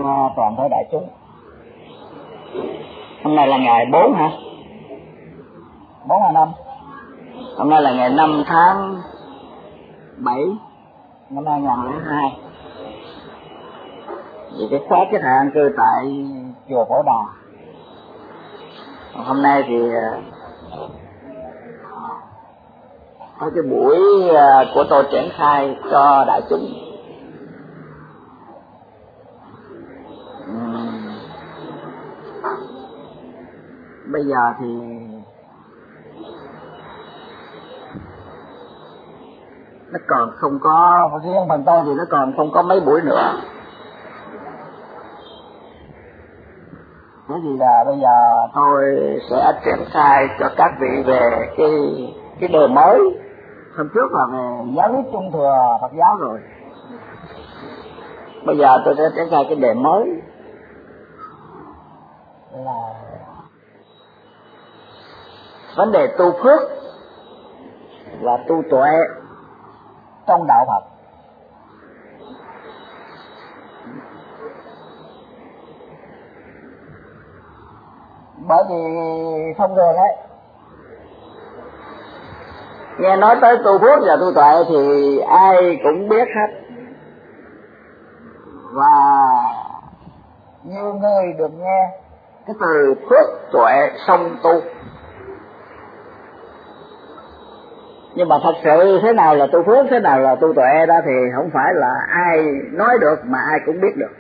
toàn thể đại chúng. Hôm nay là ngày 4 hả? 4 hay 5? Hôm nay là ngày 5 tháng 7 năm 2002. Vì cái khóa kết hạ an cư tại chùa Phổ Đà. Hôm nay thì có cái buổi của tôi triển khai cho đại chúng. Bây giờ thì nó còn không có, riêng phần tôi thì nó còn không có mấy buổi nữa. Thế thì là bây giờ tôi sẽ triển khai cho các vị về cái đề mới. Hôm trước là về giáo lý Trung Thừa Phật giáo rồi. Bây giờ tôi sẽ triển khai cái đề mới là vấn đề tu phước và tu tuệ trong đạo Phật. Bởi vì thông thường ấy, nghe nói tới tu phước và tu tuệ thì ai cũng biết hết, và nhiều người được nghe cái từ phước tuệ song tu. Nhưng mà thật sự thế nào là tu phước, thế nào là tu tuệ đó thì không phải là ai nói được mà ai cũng biết được.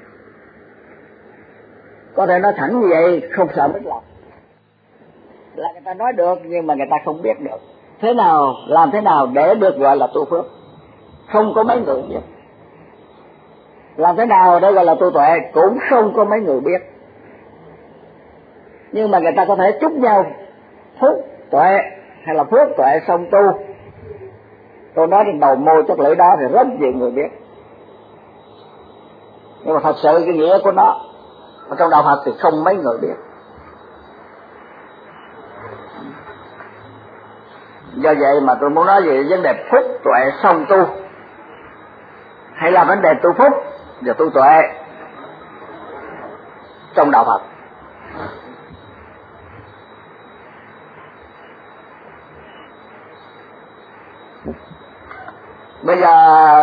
Có thể nói thẳng như vậy không sợ mất lòng, là người ta nói được nhưng mà người ta không biết được. Thế nào, làm thế nào để được gọi là tu phước, không có mấy người biết. Làm thế nào để gọi là tu tuệ cũng không có mấy người biết. Nhưng mà người ta có thể chúc nhau phước tuệ hay là phước tuệ song tu. Tôi nói trên đầu môi chất lưỡi đó thì rất nhiều người biết. Nhưng mà thật sự cái nghĩa của nó ở trong đạo Phật thì không mấy người biết. Do vậy mà tôi muốn nói về vấn đề phúc tuệ song tu, hay là vấn đề tu phúc và tu tuệ trong đạo Phật. Bây giờ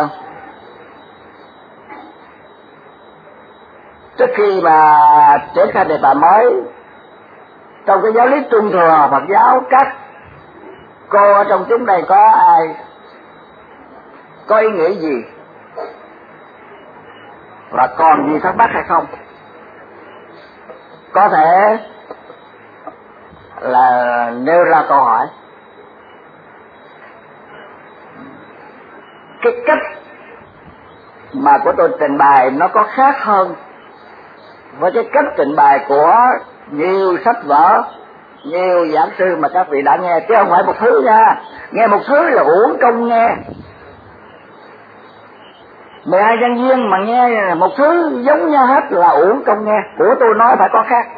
trước khi mà triển khai đề tài mới, trong cái giáo lý Trung Thừa Phật giáo, các cô ở trong chúng đây có ai có ý nghĩ gì và còn gì thắc mắc hay không? Có thể là nêu ra câu hỏi. Cái cách mà của tôi trình bày nó có khác hơn với cái cách trình bày của nhiều sách vở, nhiều giảng sư mà các vị đã nghe, chứ không phải một thứ nha. Nghe một thứ là uổng công nghe. 12 nhân viên mà nghe một thứ giống nhau hết là uổng công nghe. Của tôi nói phải có khác,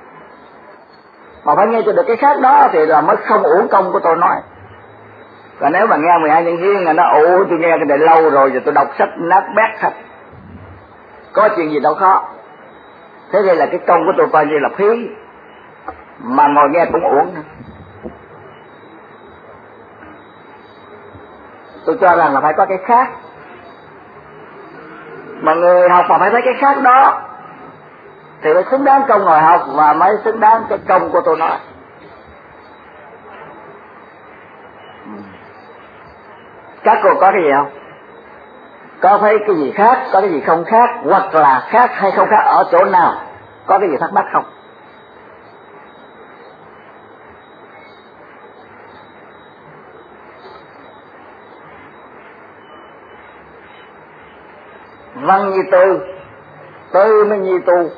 mà phải nghe cho được cái khác đó thì là mới không uổng công của tôi nói. Còn nếu mà nghe 12 nhân viên là nó tôi nghe cái này lâu rồi, rồi tôi đọc sách nát bét hết, có chuyện gì đâu khó. Thế đây là cái công của tôi coi như là phí, mà ngồi nghe cũng uổng. Tôi cho rằng là phải có cái khác, mà người học mà phải thấy cái khác đó thì mới xứng đáng công ngồi học, và mới xứng đáng cái công của tôi nói. Các cô có cái gì không? Có thấy cái gì khác, có cái gì không khác, hoặc là khác hay không khác ở chỗ nào? Có cái gì thắc mắc không? Văn như tư, tư mới như tu.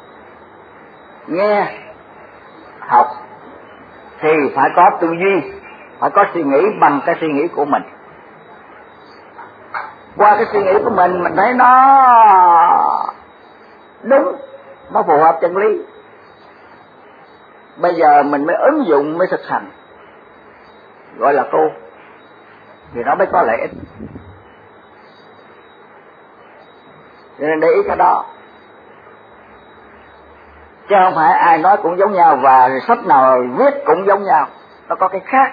Nghe, học thì phải có tư duy, phải có suy nghĩ bằng cái suy nghĩ của mình. Qua cái suy nghĩ của mình thấy nó đúng, nó phù hợp chân lý. Bây giờ mình mới ứng dụng, mới thực hành, gọi là tu, thì nó mới có lợi ích. Cho nên để ý cái đó. chứ không phải ai nói cũng giống nhau và sách nào viết cũng giống nhau, nó có cái khác.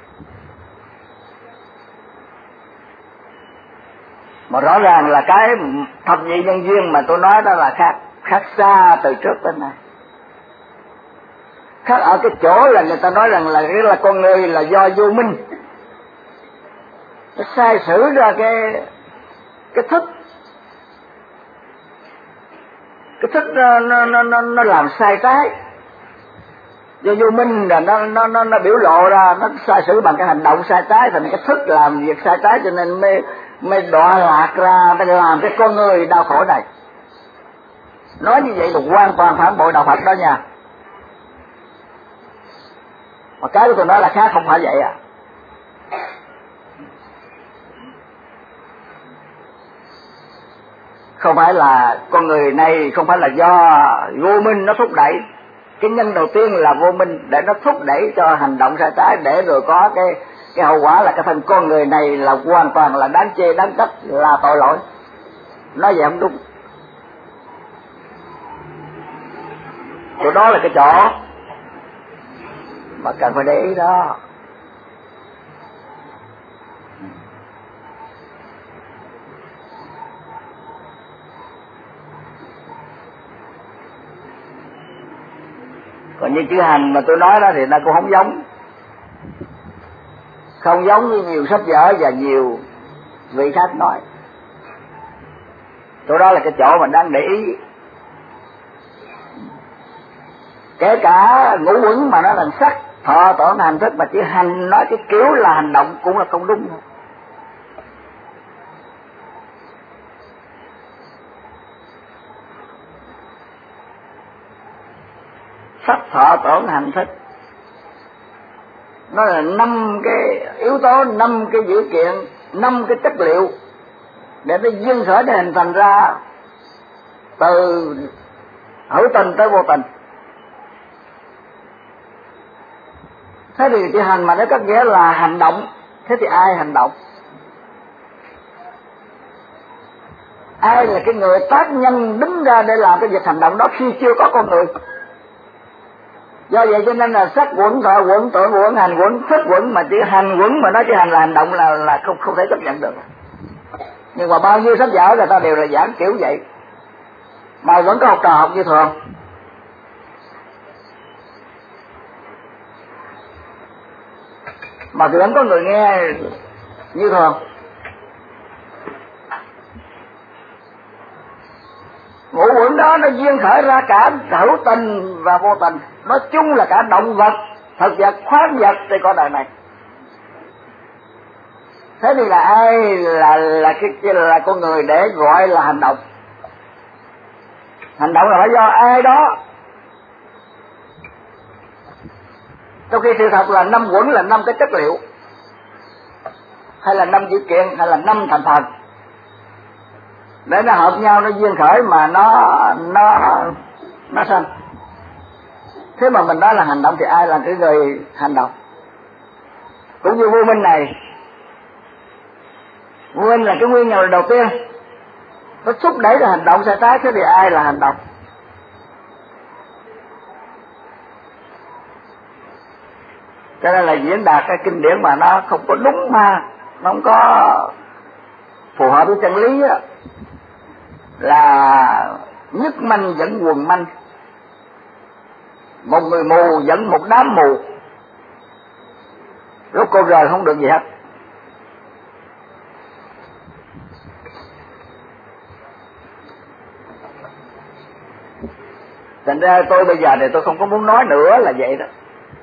Mà rõ ràng là cái thập nhị nhân duyên mà tôi nói đó là khác xa từ trước đến nay. Khác ở cái chỗ là người ta nói rằng là con người là do vô minh nó sai sử ra cái thức, cái thức nó làm sai trái, do vô minh là nó biểu lộ ra, nó sai sử bằng cái hành động sai trái, thành cái thức làm việc sai trái, cho nên mới đọa lạc ra, mới làm cái con người đau khổ này. Nói như vậy là hoàn toàn phản bội đạo Phật đó nha. Mà cái của tôi nói là khác, không phải vậy à. Không phải là con người này, không phải là do vô minh nó thúc đẩy. Cái nhân đầu tiên là vô minh để nó thúc đẩy cho hành động sai trái, để rồi có cái hậu quả là cái phần con người này là hoàn toàn là đáng chê, đáng trách, là tội lỗi. Nói vậy không đúng. Chỗ đó là cái chỗ mà cần phải để ý đó. Còn như chữ hành mà tôi nói đó thì nó cũng không giống. Không giống như nhiều sách vở và nhiều vị khác nói. Chỗ đó là cái chỗ mà đang để ý. Kể cả ngũ uẩn mà nó là sắc, thọ, tưởng, hành, thức, mà chữ hành nói cái kiểu là hành động cũng là không đúng. Sắc, thọ, tưởng, hành, thức nó là 5 cái yếu tố, 5 cái dữ kiện, 5 cái chất liệu để nó duyên khởi để hình thành ra từ hữu tình tới vô tình. Thế thì chữ hành mà nó có nghĩa là hành động. Thế thì ai hành động? Ai là cái người tác nhân đứng ra để làm cái việc hành động đó khi chưa có con người? Do vậy cho nên là sắc quẩn, thọ quẩn, tưởng quẩn, hành quẩn, thức quẩn, mà chữ hành quẩn mà nói chữ hành là hành động là không thể chấp nhận được. Nhưng mà bao nhiêu sách vở người ta đều là giảng kiểu vậy, mà vẫn có học trò học như thường. Mà thì vẫn có người nghe như thường. Ngũ uẩn đó nó duyên khởi ra cả hữu tình và vô tình, nói chung là cả động vật, thực vật, khoáng vật trên con đời này. Thế thì là ai là con người để gọi là hành động? Hành động là phải do ai đó. Trong khi sự thật là 5 uẩn là 5 cái chất liệu, hay là 5 dữ kiện, hay là 5 thành phần, để nó hợp nhau, nó duyên khởi mà nó sanh. Thế mà mình nói là hành động thì ai là cái người hành động? Cũng như vô minh này, vô minh là cái nguyên nhân đầu tiên, nó thúc đẩy ra hành động sai trái. Thế thì ai là hành động? Cho nên là diễn đạt cái kinh điển mà nó không có đúng, mà nó không có phù hợp với chân lý á, là nhất manh dẫn quần manh, một người mù dẫn một đám mù, rốt cô rời không được gì hết. Thành ra tôi bây giờ thì tôi không có muốn nói nữa là vậy đó.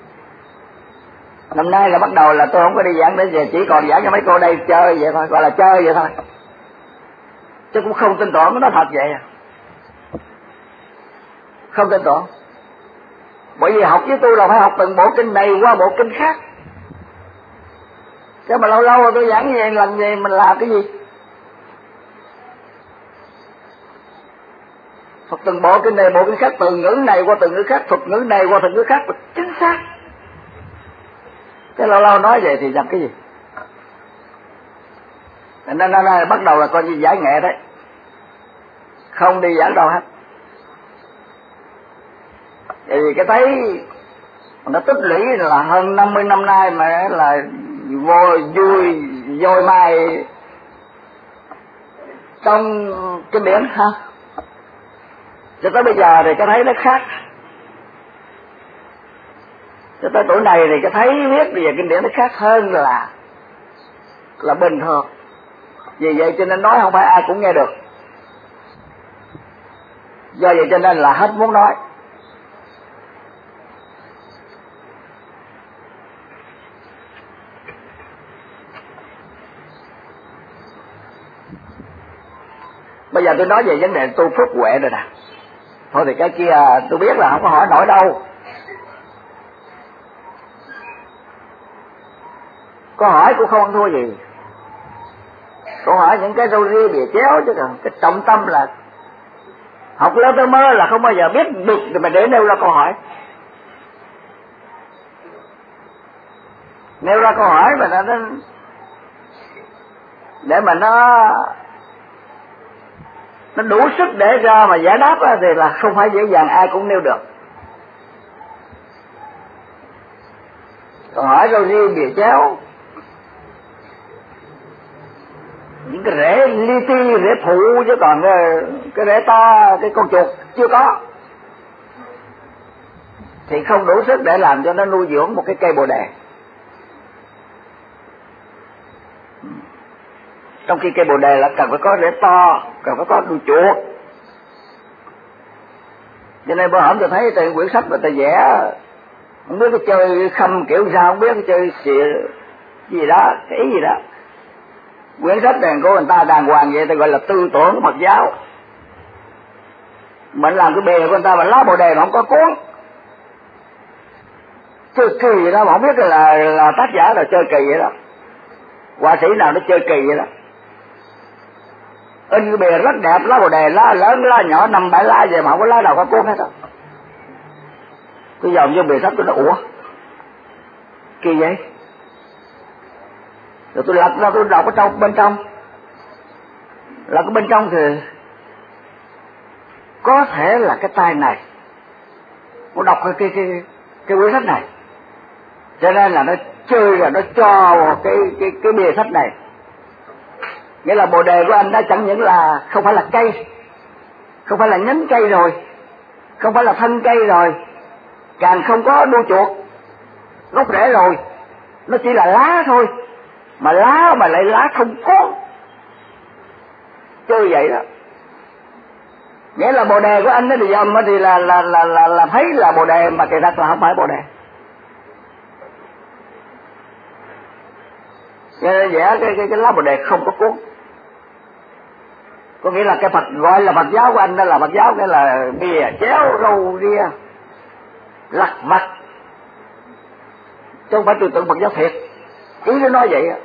Năm nay là bắt đầu là tôi không có đi giảng nữa, về chỉ còn giảng cho mấy cô đây chơi vậy thôi, gọi là chơi vậy thôi, chứ cũng không tin tưởng nó thật vậy à. Không tin tưởng. Bởi vì học với tôi là phải học từng bộ kinh này qua bộ kinh khác. Chứ mà lâu lâu tôi giảng như vậy lần gì mình làm cái gì? Học từng bộ kinh này bộ kinh khác, từ ngữ này qua từ ngữ khác, thuật ngữ này qua thuật ngữ khác, chính xác. Chứ lâu lâu nói vậy thì làm cái gì? Nên bắt đầu là coi như giải nghệ đấy, không đi giảng đâu hết. Tại vì cái thấy nó tích lũy là hơn 50 năm nay mà là vui vôi mai trong cái biển ha. Cho tới bây giờ thì cái thấy nó khác. Cho tới tuổi này thì cái thấy biết bây giờ kinh điển nó khác hơn là bình thường. Vì vậy cho nên nói không phải ai cũng nghe được. Do vậy cho nên là hết muốn nói. Bây giờ tôi nói về vấn đề tu phước huệ rồi nè. Thôi thì cái kia tôi biết là không có hỏi nổi đâu. Có hỏi cũng không thua gì. Câu hỏi những cái râu ria bìa chéo chứ còn cái trọng tâm là học lớn tới mơ là không bao giờ biết được mà để nêu ra câu hỏi. Nêu ra câu hỏi mà nó để mà nó đủ sức để ra mà giải đáp thì là không phải dễ dàng ai cũng nêu được. Còn hỏi râu ria bìa chéo, những cái rễ li ti, rễ phụ, chứ còn cái rễ to, cái con chuột chưa có thì không đủ sức để làm cho nó nuôi dưỡng một cái cây bồ đề. Trong khi cây bồ đề là cần phải có rễ to, cần phải có đuôi chuột. Cho nên bữa hổm tôi thấy trên quyển sách người ta vẽ không biết cái chơi khăm kiểu sao, không biết cái chơi xịa gì đó, cái ý gì đó. Quyển sách này của người ta đàng hoàng vậy ta gọi là tư tưởng của Phật giáo. Mình làm cái bề của người ta mà lá bồ đề mà không có cuốn, chơi kỳ vậy đó mà không biết là tác giả là chơi kỳ vậy đó, họa sĩ nào nó chơi kỳ vậy đó. In cái bìa rất đẹp, lá bồ đề, lá lớn, lá nhỏ, 5-7 lá vậy mà không có lá nào có cuốn hết đó. Tôi dòm vô bìa sách tôi nói ủa kỳ vậy. Rồi tôi lật ra tôi đọc ở trong bên trong, lật ở bên trong thì có thể là cái tay này nó đọc cái quyển sách này, cho nên là nó chơi rồi nó cho cái bìa sách này. Nghĩa là bồ đề của anh đã chẳng những là không phải là cây, không phải là nhánh cây rồi, không phải là thân cây rồi, càng không có đuôi chuột, gốc rễ rồi, nó chỉ là lá thôi. Mà lá mà lại lá không có, chơi vậy đó. Nghĩa là bồ đề của anh ấy thì dòm thì là thấy là bồ đề mà kỳ thật là không phải bồ đề. Cho nên vẽ cái lá bồ đề không có cuốn. Có nghĩa là cái Phật gọi là Phật giáo của anh đó là Phật giáo, nghĩa là bìa chéo râu ria lặt vặt, chứ không phải tư tưởng Phật giáo thiệt. Ý nó nói vậy á.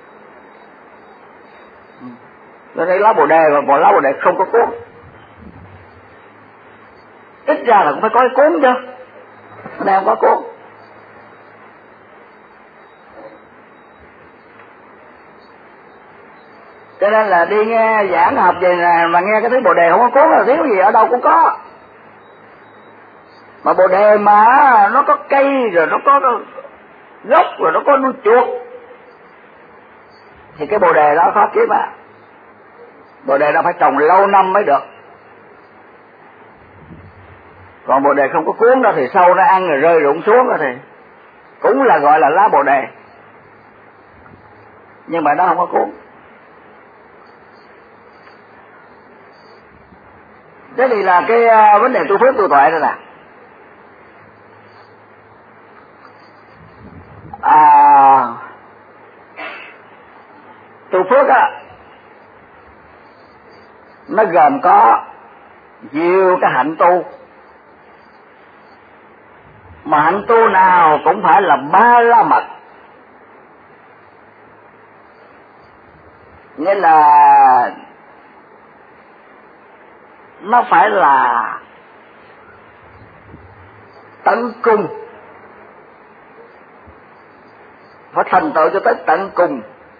Cho nên lá bồ đề và lá bồ đề không có cuốn. Ít ra là cũng phải có cái cuốn chứ, nó đang có cuốn. Cho nên là đi nghe giảng học về nè mà nghe cái thứ bồ đề không có cuốn là thiếu gì, ở đâu cũng có. Mà bồ đề mà nó có cây rồi nó có gốc rồi nó có đuôi chuột thì cái bồ đề đó khó kiếm à. Bồ đề nó phải trồng lâu năm mới được. Còn bồ đề không có cuốn đó thì sâu nó ăn rồi rơi rụng xuống đó thì cũng là gọi là lá bồ đề, nhưng mà nó không có cuốn. Thế thì là cái vấn đề tu phước tu tuệ đó nè. Tu phước á, nó gồm có nhiều cái hạnh tu, mà hạnh tu nào cũng phải là ba la mật. Nghĩa là nó phải là tận cùng, phải thành tựu cho tới tận cùng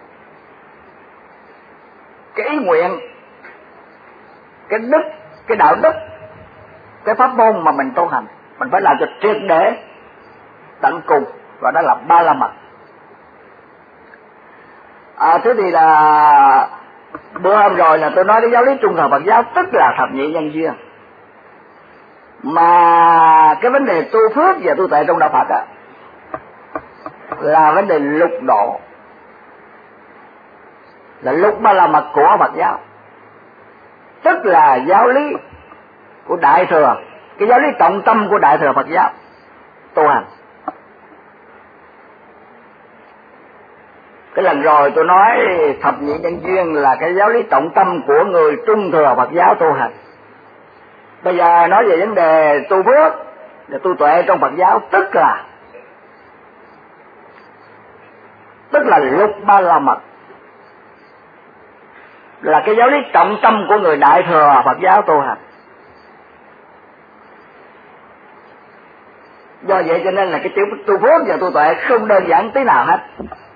cái ý nguyện, cái đức, cái đạo đức, cái pháp môn mà mình tu hành. mình phải làm cho triệt để tận cùng, và đó là ba la mật. Thế thì là bữa hôm rồi là tôi nói cái giáo lý trung thừa Phật giáo tức là thập nhị nhân duyên, mà cái vấn đề tu phước và tu tuệ trong đạo Phật á là vấn đề lục độ, là lục ba la mật của Phật giáo, tức là giáo lý của Đại Thừa, cái giáo lý trọng tâm của Đại Thừa Phật giáo tu hành. Cái lần rồi tôi nói thập nhị nhân duyên là cái giáo lý trọng tâm của người Trung Thừa Phật giáo tu hành. Bây giờ nói về vấn đề tu phước và tu tuệ trong Phật giáo, tức là lục ba la mật, là cái giáo lý trọng tâm của người Đại Thừa Phật giáo tu hành. Do vậy cho nên là cái chữ tu phước và tu tuệ không đơn giản tí nào hết.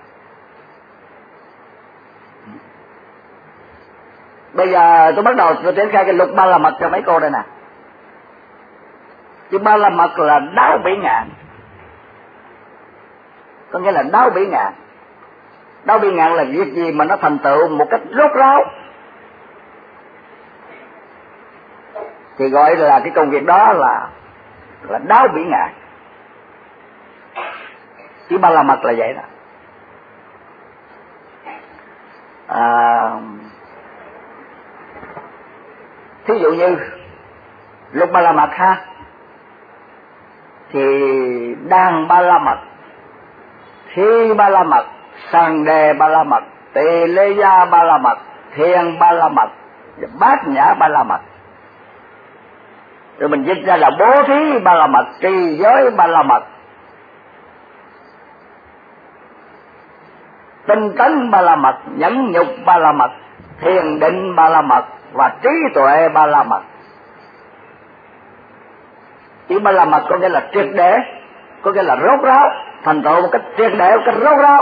Bây giờ tôi bắt đầu tôi triển khai cái lục ba la mật cho mấy cô đây nè. Chữ ba la mật là đáo bỉ ngạn, có nghĩa là đáo bỉ ngạn. Đáo bỉ ngạn là việc gì mà nó thành tựu một cách rốt ráo thì gọi là cái công việc đó là đáo bỉ ngạn. Chữ ba la mật là vậy đó. Thí dụ như lục ba la mật ha, thì đan ba la mật, thi ba la mật, sàng đề ba la mật, tỳ lê gia ba la mật, thiền ba la mật, bát nhã ba la mật. Rồi mình dịch ra là bố thí ba la mật, trì giới ba la mật, tinh tấn ba la mật, nhẫn nhục ba la mật, thiền định ba la mật và trí tuệ ba la mật. Chữ ba la mật có nghĩa là triệt để, có nghĩa là rốt ráo, thành tựu một cách triệt để, một cách rốt ráo,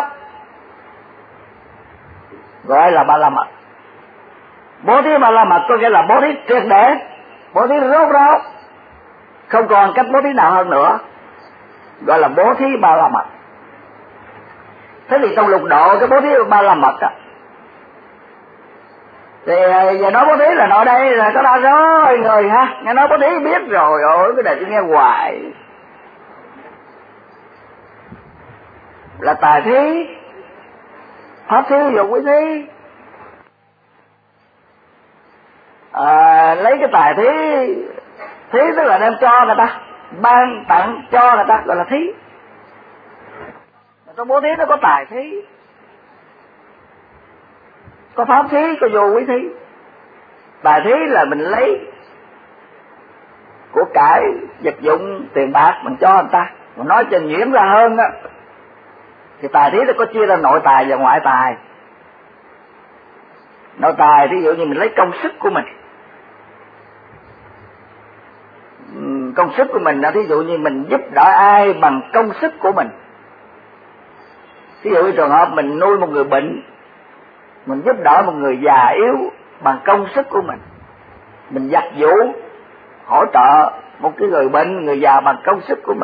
gọi là ba la mật. Bố thí ba la mật có nghĩa là bố thí triệt để, bố thí rốt ráo, không còn cách bố thí nào hơn nữa, gọi là bố thí ba la mật. Thế thì trong lục độ cái bố thí ba la mật á, thì giờ nói bố thí là nói đây là có đa số người ha, nghe nói bố thí biết rồi, ôi cái này tôi nghe hoài. Là tài thí, pháp thí, dụng quý thí. Lấy cái tài thí, thí tức là đem cho người ta, ban tặng cho người ta, gọi là thí. Trong bố thí nó có tài thí, có pháp thí, có vô quý thí. Tài thí là mình lấy của cải, vật dụng, tiền bạc mình cho người ta. Mình nói cho nhuyễn ra hơn á, thì tài thí nó có chia ra nội tài và ngoại tài. Nội tài ví dụ như mình lấy công sức của mình, công sức của mình là ví dụ như mình giúp đỡ ai bằng công sức của mình. Ví dụ như trường hợp mình nuôi một người bệnh, mình giúp đỡ một người già yếu bằng công sức của mình giặt giũ hỗ trợ một cái người bệnh, người già bằng công sức của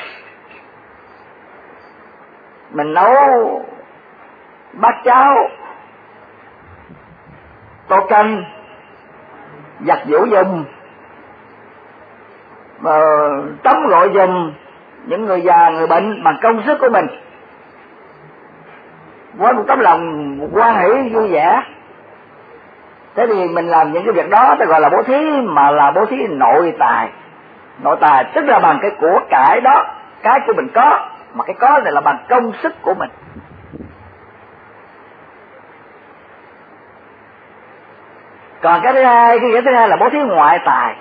mình nấu bát cháo, tô canh, giặt giũ giùm, tắm gội giùm những người già, người bệnh bằng công sức của mình, với một tấm lòng hoan hỷ vui vẻ. Thế thì mình làm những cái việc đó ta gọi là bố thí, mà là bố thí nội tài. Nội tài tức là bằng cái của cải đó, cái của mình có, mà cái có này là bằng công sức của mình. Còn cái thứ hai, cái nghĩa thứ hai là bố thí ngoại tài.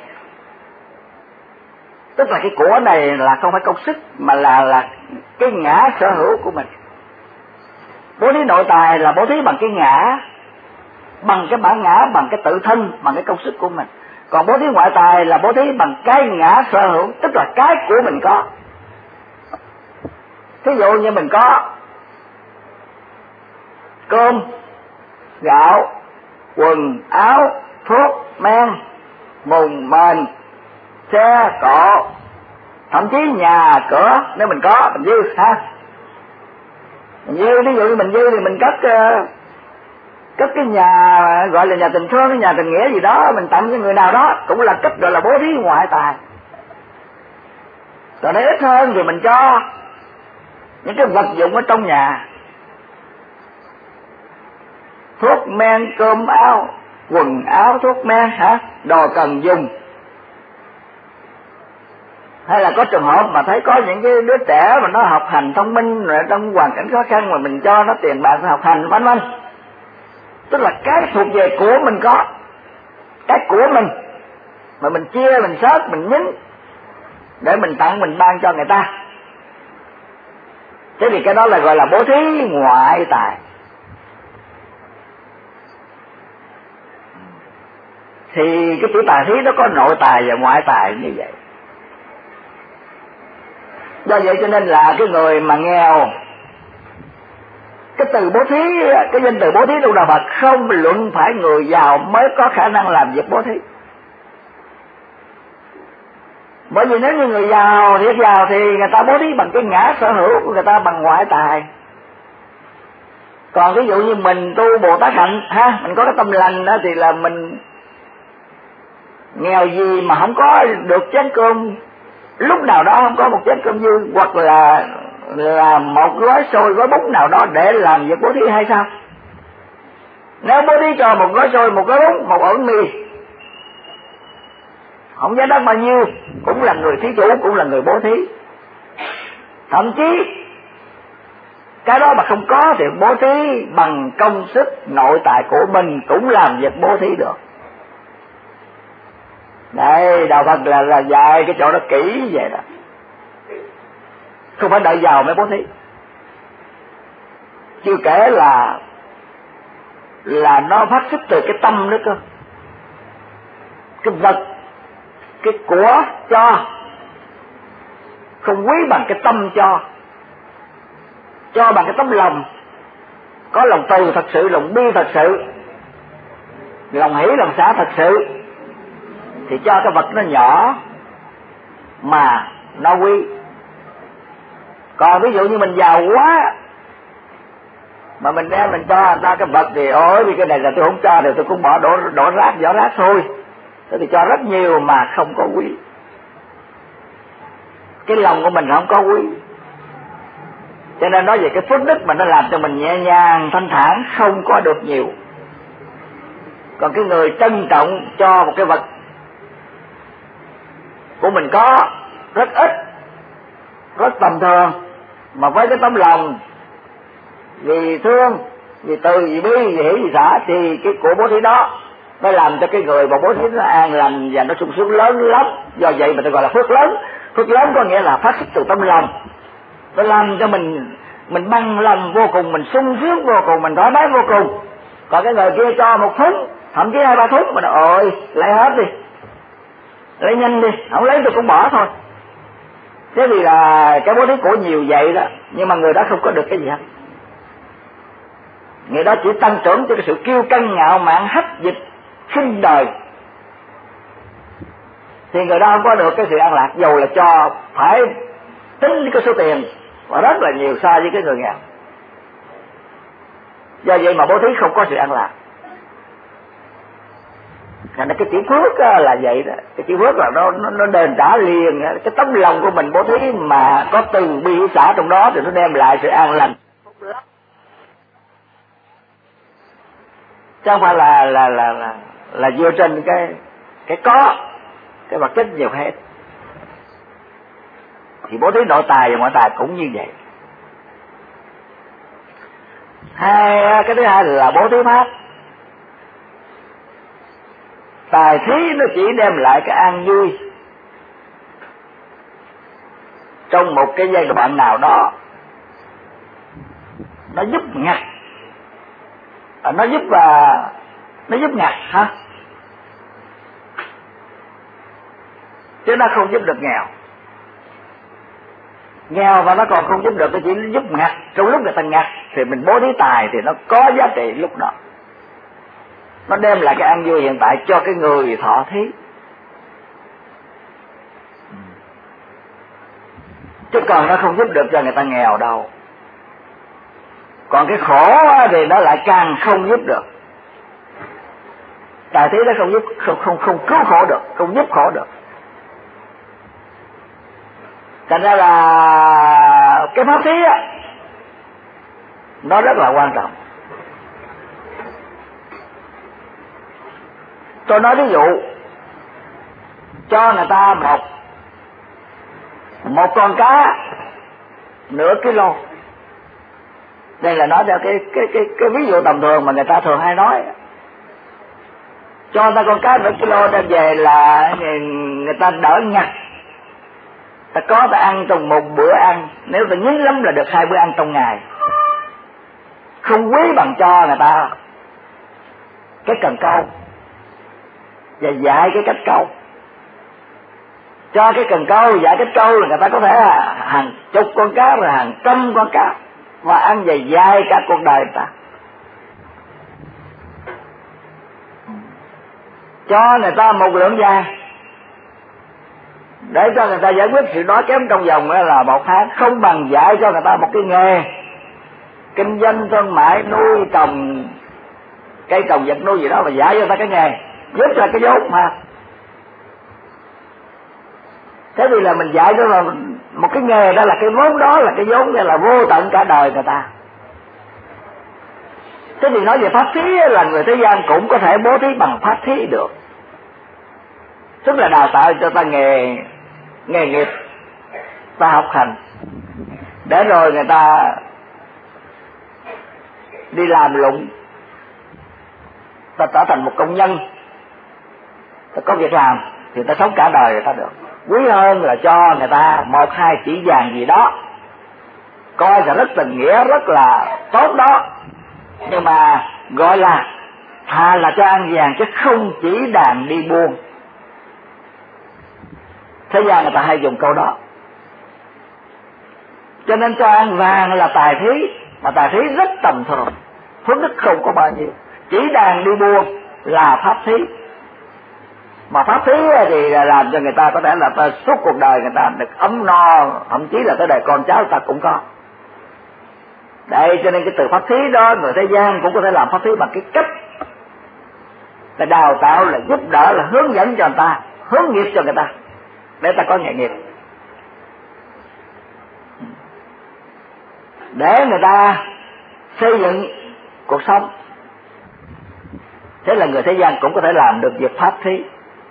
Tức là cái của này là không phải công sức, mà là cái ngã sở hữu của mình. Bố thí nội tài là bố thí bằng cái ngã, bằng cái bản ngã, bằng cái tự thân, bằng cái công sức của mình. Còn bố thí ngoại tài là bố thí bằng cái ngã sở hữu, tức là cái của mình có. Thí dụ như mình có cơm, gạo, quần, áo, thuốc, men, mùng, mền, xe, cộ, thậm chí nhà cửa nếu mình có mình dư ha, mình dư, ví dụ như mình dư thì mình cất cái nhà gọi là nhà tình thương, cái nhà tình nghĩa gì đó mình tặng cho người nào đó, cũng là cách gọi là bố thí ngoại tài. Rồi nếu ít hơn thì mình cho những cái vật dụng ở trong nhà, thuốc men, cơm áo, quần áo, thuốc men hả, đồ cần dùng. Hay là có trường hợp mà thấy có những cái đứa trẻ mà nó học hành thông minh rồi trong hoàn cảnh khó khăn mà mình cho nó tiền bạc học hành vân vân, tức là cái thuộc về của mình có, cái của mình mà mình chia, mình xớt, mình nhín để mình tặng, mình ban cho người ta. Thế thì cái đó là gọi là bố thí ngoại tài. Thì cái chữ tài thí nó có nội tài và ngoại tài như vậy. Do vậy cho nên là cái người mà nghèo, cái từ bố thí, cái danh từ bố thí trong đạo Phật không luận phải người giàu mới có khả năng làm việc bố thí. Bởi vì nếu như người giàu thì người ta bố thí bằng cái ngã sở hữu của người ta, bằng ngoại tài. Còn ví dụ như mình tu Bồ Tát hạnh ha, mình có cái tâm lành đó thì là mình nghèo gì mà không có được chén cơm, lúc nào đó không có một chén cơm dư, hoặc là một gói xôi, gói bún nào đó để làm việc bố thí hay sao? Nếu bố thí cho một gói xôi, một gói bún, một ổ mì, không giá đắt bao nhiêu, cũng là người thí chủ, cũng là người bố thí. Thậm chí cái đó mà không có thì bố thí bằng công sức nội tại của mình cũng làm việc bố thí được. Đây, đạo Phật là dạy cái chỗ đó kỹ vậy đó, không phải đợi giàu mới bố thí. Chưa kể là nó phát xuất từ cái tâm nữa cơ. Cái vật, cái của cho không quý bằng cái tâm cho bằng cái tấm lòng, có lòng từ thật sự, lòng bi thật sự, lòng hỷ lòng xả thật sự, thì cho cái vật nó nhỏ mà nó quý. Còn ví dụ như mình giàu quá mà mình đem mình cho người ta cái vật thì ôi vì cái này là tôi không cho thì tôi cũng bỏ đổ rác vỏ rác thôi. Thế thì cho rất nhiều mà không có quý. Cái lòng của mình không có quý. Cho nên nói về cái phước đức mà nó làm cho mình nhẹ nhàng, thanh thản, không có được nhiều. Còn cái người trân trọng cho một cái vật của mình có rất ít, rất tầm thường, mà với cái tấm lòng vì thương, vì từ, vì bi, vì hỷ, vì xả, thì cái của bố thí đó nó làm cho cái người mà bố thí nó an lành và nó sung sướng lớn lắm. Do vậy mà tôi gọi là phước lớn. Phước lớn có nghĩa là phát xuất từ tấm lòng, nó làm cho mình bằng lòng vô cùng, mình sung sướng vô cùng, mình thoải mái vô cùng. Còn cái người kia cho một thúng, thậm chí 2-3 thúng, mà nó ôi lấy hết đi, lấy nhanh đi, không lấy tôi cũng bỏ thôi. Thế thì là cái bố thí của nhiều vậy đó, nhưng mà người đó không có được cái gì hết. Người đó chỉ tăng trưởng cho cái sự kiêu căng ngạo mạn hách dịch khinh đời, thì người đó không có được cái sự an lạc, dầu là cho phải tính cái số tiền và rất là nhiều so với cái người nghèo. Do vậy mà bố thí không có sự an lạc. Thành ra cái chữ phước là vậy đó, cái chữ phước là nó đền trả liền. Cái tấm lòng của mình bố thí mà có từ bi hỷ xả trong đó thì nó đem lại sự an lành, chứ không phải là dựa trên cái có, cái vật chất nhiều hết. Thì bố thí nội tài và ngoại tài cũng như vậy. Cái thứ hai là bố thí pháp. Tài thí nó chỉ đem lại cái an vui trong một cái giai đoạn nào đó, nó giúp ngặt, nó giúp ngặt hả, chứ nó không giúp được nghèo và nó còn không giúp được, cái chỉ giúp ngặt. Trong lúc người ta ngặt thì mình bố thí tài thì nó có giá trị lúc đó, nó đem lại cái an vui hiện tại cho cái người thọ thí. chứ còn nó không giúp được cho người ta nghèo đâu. Còn cái khổ thì nó lại càng không giúp được. Tài thí nó không giúp, không cứu khổ được, không giúp khổ được. Thành ra là cái pháp thí á, nó rất là quan trọng. Tôi nói ví dụ, cho người ta một con cá nửa kilo. Đây là nói theo cái ví dụ tầm thường mà người ta thường hay nói. Cho người ta con cá nửa kilo đem về là người ta đỡ nhặt. Ta có ta ăn trong một bữa ăn, nếu ta nhín lắm là được 2 bữa ăn trong ngày. Không quý bằng cho người ta cái cần câu và dạy cái cách câu. Cho cái cần câu, dạy cách câu là người ta có thể hàng chục con cá rồi hàng trăm con cá và ăn về dài cả cuộc đời người ta. Cho người ta một lượng vàng để cho người ta giải quyết sự đói kém trong vòng là 1 tháng, không bằng dạy cho người ta một cái nghề kinh doanh thương mại, nuôi trồng cây trồng vật nuôi gì đó, mà dạy cho người ta cái nghề giúp cho cái vốn mà. Thế thì là mình dạy cho một cái nghề, đó là cái vốn, đó là cái vốn, là vô tận cả đời người ta. Thế thì nói về pháp thí là người thế gian cũng có thể bố thí bằng pháp thí được, tức là đào tạo cho ta nghề nghiệp, ta học hành, để rồi người ta đi làm lụng, ta trở thành một công nhân, ta có việc làm thì ta sống cả đời người ta được. Quý hơn là cho người ta 1-2 chỉ vàng gì đó, coi là rất tình nghĩa, rất là tốt đó, nhưng mà gọi là thà là cho ăn vàng chứ không chỉ đàn đi buôn. Thế gian người ta hay dùng câu đó. Cho nên cho ăn vàng là tài thí, mà tài thí rất tầm thường, phước đức không có bao nhiêu. Chỉ đàn đi buôn là pháp thí. Mà pháp thí thì làm cho người ta có thể là ta suốt cuộc đời người ta được ấm no, thậm chí là tới đời con cháu ta cũng có. Đây, cho nên cái từ pháp thí đó, người thế gian cũng có thể làm pháp thí bằng cái cách là đào tạo, là giúp đỡ, là hướng dẫn cho người ta, hướng nghiệp cho người ta, để ta có nghề nghiệp, để người ta xây dựng cuộc sống. Thế là người thế gian cũng có thể làm được việc pháp thí.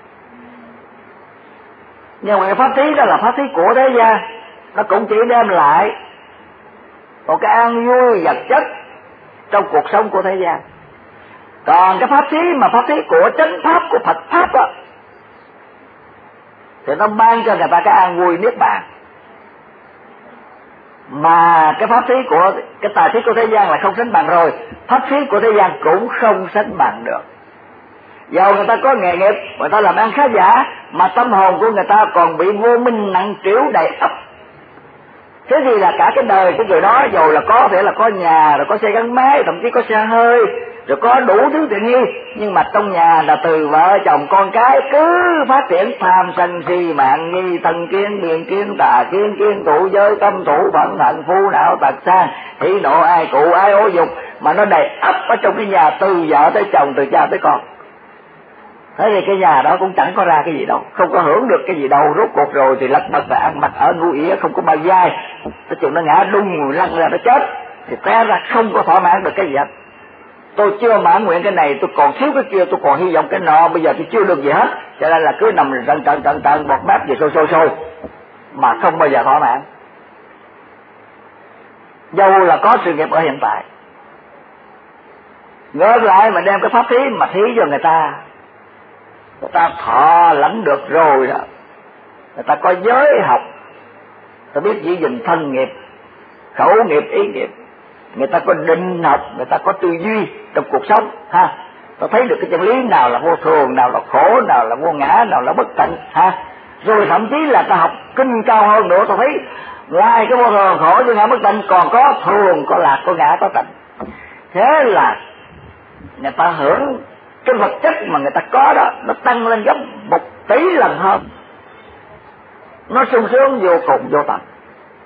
Nhưng mà cái pháp thí đó là pháp thí của thế gian, nó cũng chỉ đem lại một cái an vui vật chất trong cuộc sống của thế gian. Còn cái pháp thí mà pháp thí của chánh pháp, của Phật pháp đó, thì nó ban cho người ta cái an vui niết bàn. Mà cái pháp thí của cái tài thí của thế gian là không sánh bằng rồi, pháp thí của thế gian cũng không sánh bằng được. Dầu người ta có nghề nghiệp, người ta làm ăn khá giả, mà tâm hồn của người ta còn bị vô minh nặng trĩu đầy ắp. Thế thì là cả cái đời của người đó, dầu là có thể là có nhà, rồi có xe gắn máy, thậm chí có xe hơi, rồi có đủ thứ tiện nghi, nhưng mà trong nhà là từ vợ chồng con cái cứ phát triển tham sân si mạng nghi, thần kiến, biện kiến, tà kiến, kiến tụ giới, tâm thủ, phẫn hận, phu não, tật sang, hỉ nộ, ai cụ, ai ô dục, mà nó đầy ắp ở trong cái nhà, từ vợ tới chồng, từ cha tới con. Thế thì cái nhà đó cũng chẳng có ra cái gì đâu, không có hưởng được cái gì đâu, rốt cuộc rồi thì lật bật là ăn mặc ở ngu ỉa, không có bao dai, cái chuyện nó ngã đung lăn ra nó chết, thì té ra không có thỏa mãn được cái gì hết. Tôi chưa mãn nguyện cái này, tôi còn thiếu cái kia, tôi còn hy vọng cái nọ, bây giờ tôi chưa được gì hết, cho nên là cứ nằm trận bọt mép gì sôi mà không bao giờ thỏa mãn. Dâu là có sự nghiệp ở hiện tại, ngược lại mà đem cái pháp thí mà thí cho người ta thọ lãnh được rồi đó, người ta có giới học, ta biết giữ gìn thân nghiệp, khẩu nghiệp, ý nghiệp, người ta có định học, người ta có tư duy trong cuộc sống ha, ta thấy được cái chân lý nào là vô thường, nào là khổ, nào là vô ngã, nào là bất tận ha. Rồi thậm chí là ta học kinh cao hơn nữa, ta thấy ngoài cái vô thường, khổ, vô ngã, bất tận còn có thường, có lạc, có ngã, có tận. Thế là người ta hưởng cái vật chất mà người ta có đó, nó tăng lên gấp 1 tỷ lần hơn, nó sung sướng vô cùng vô tận.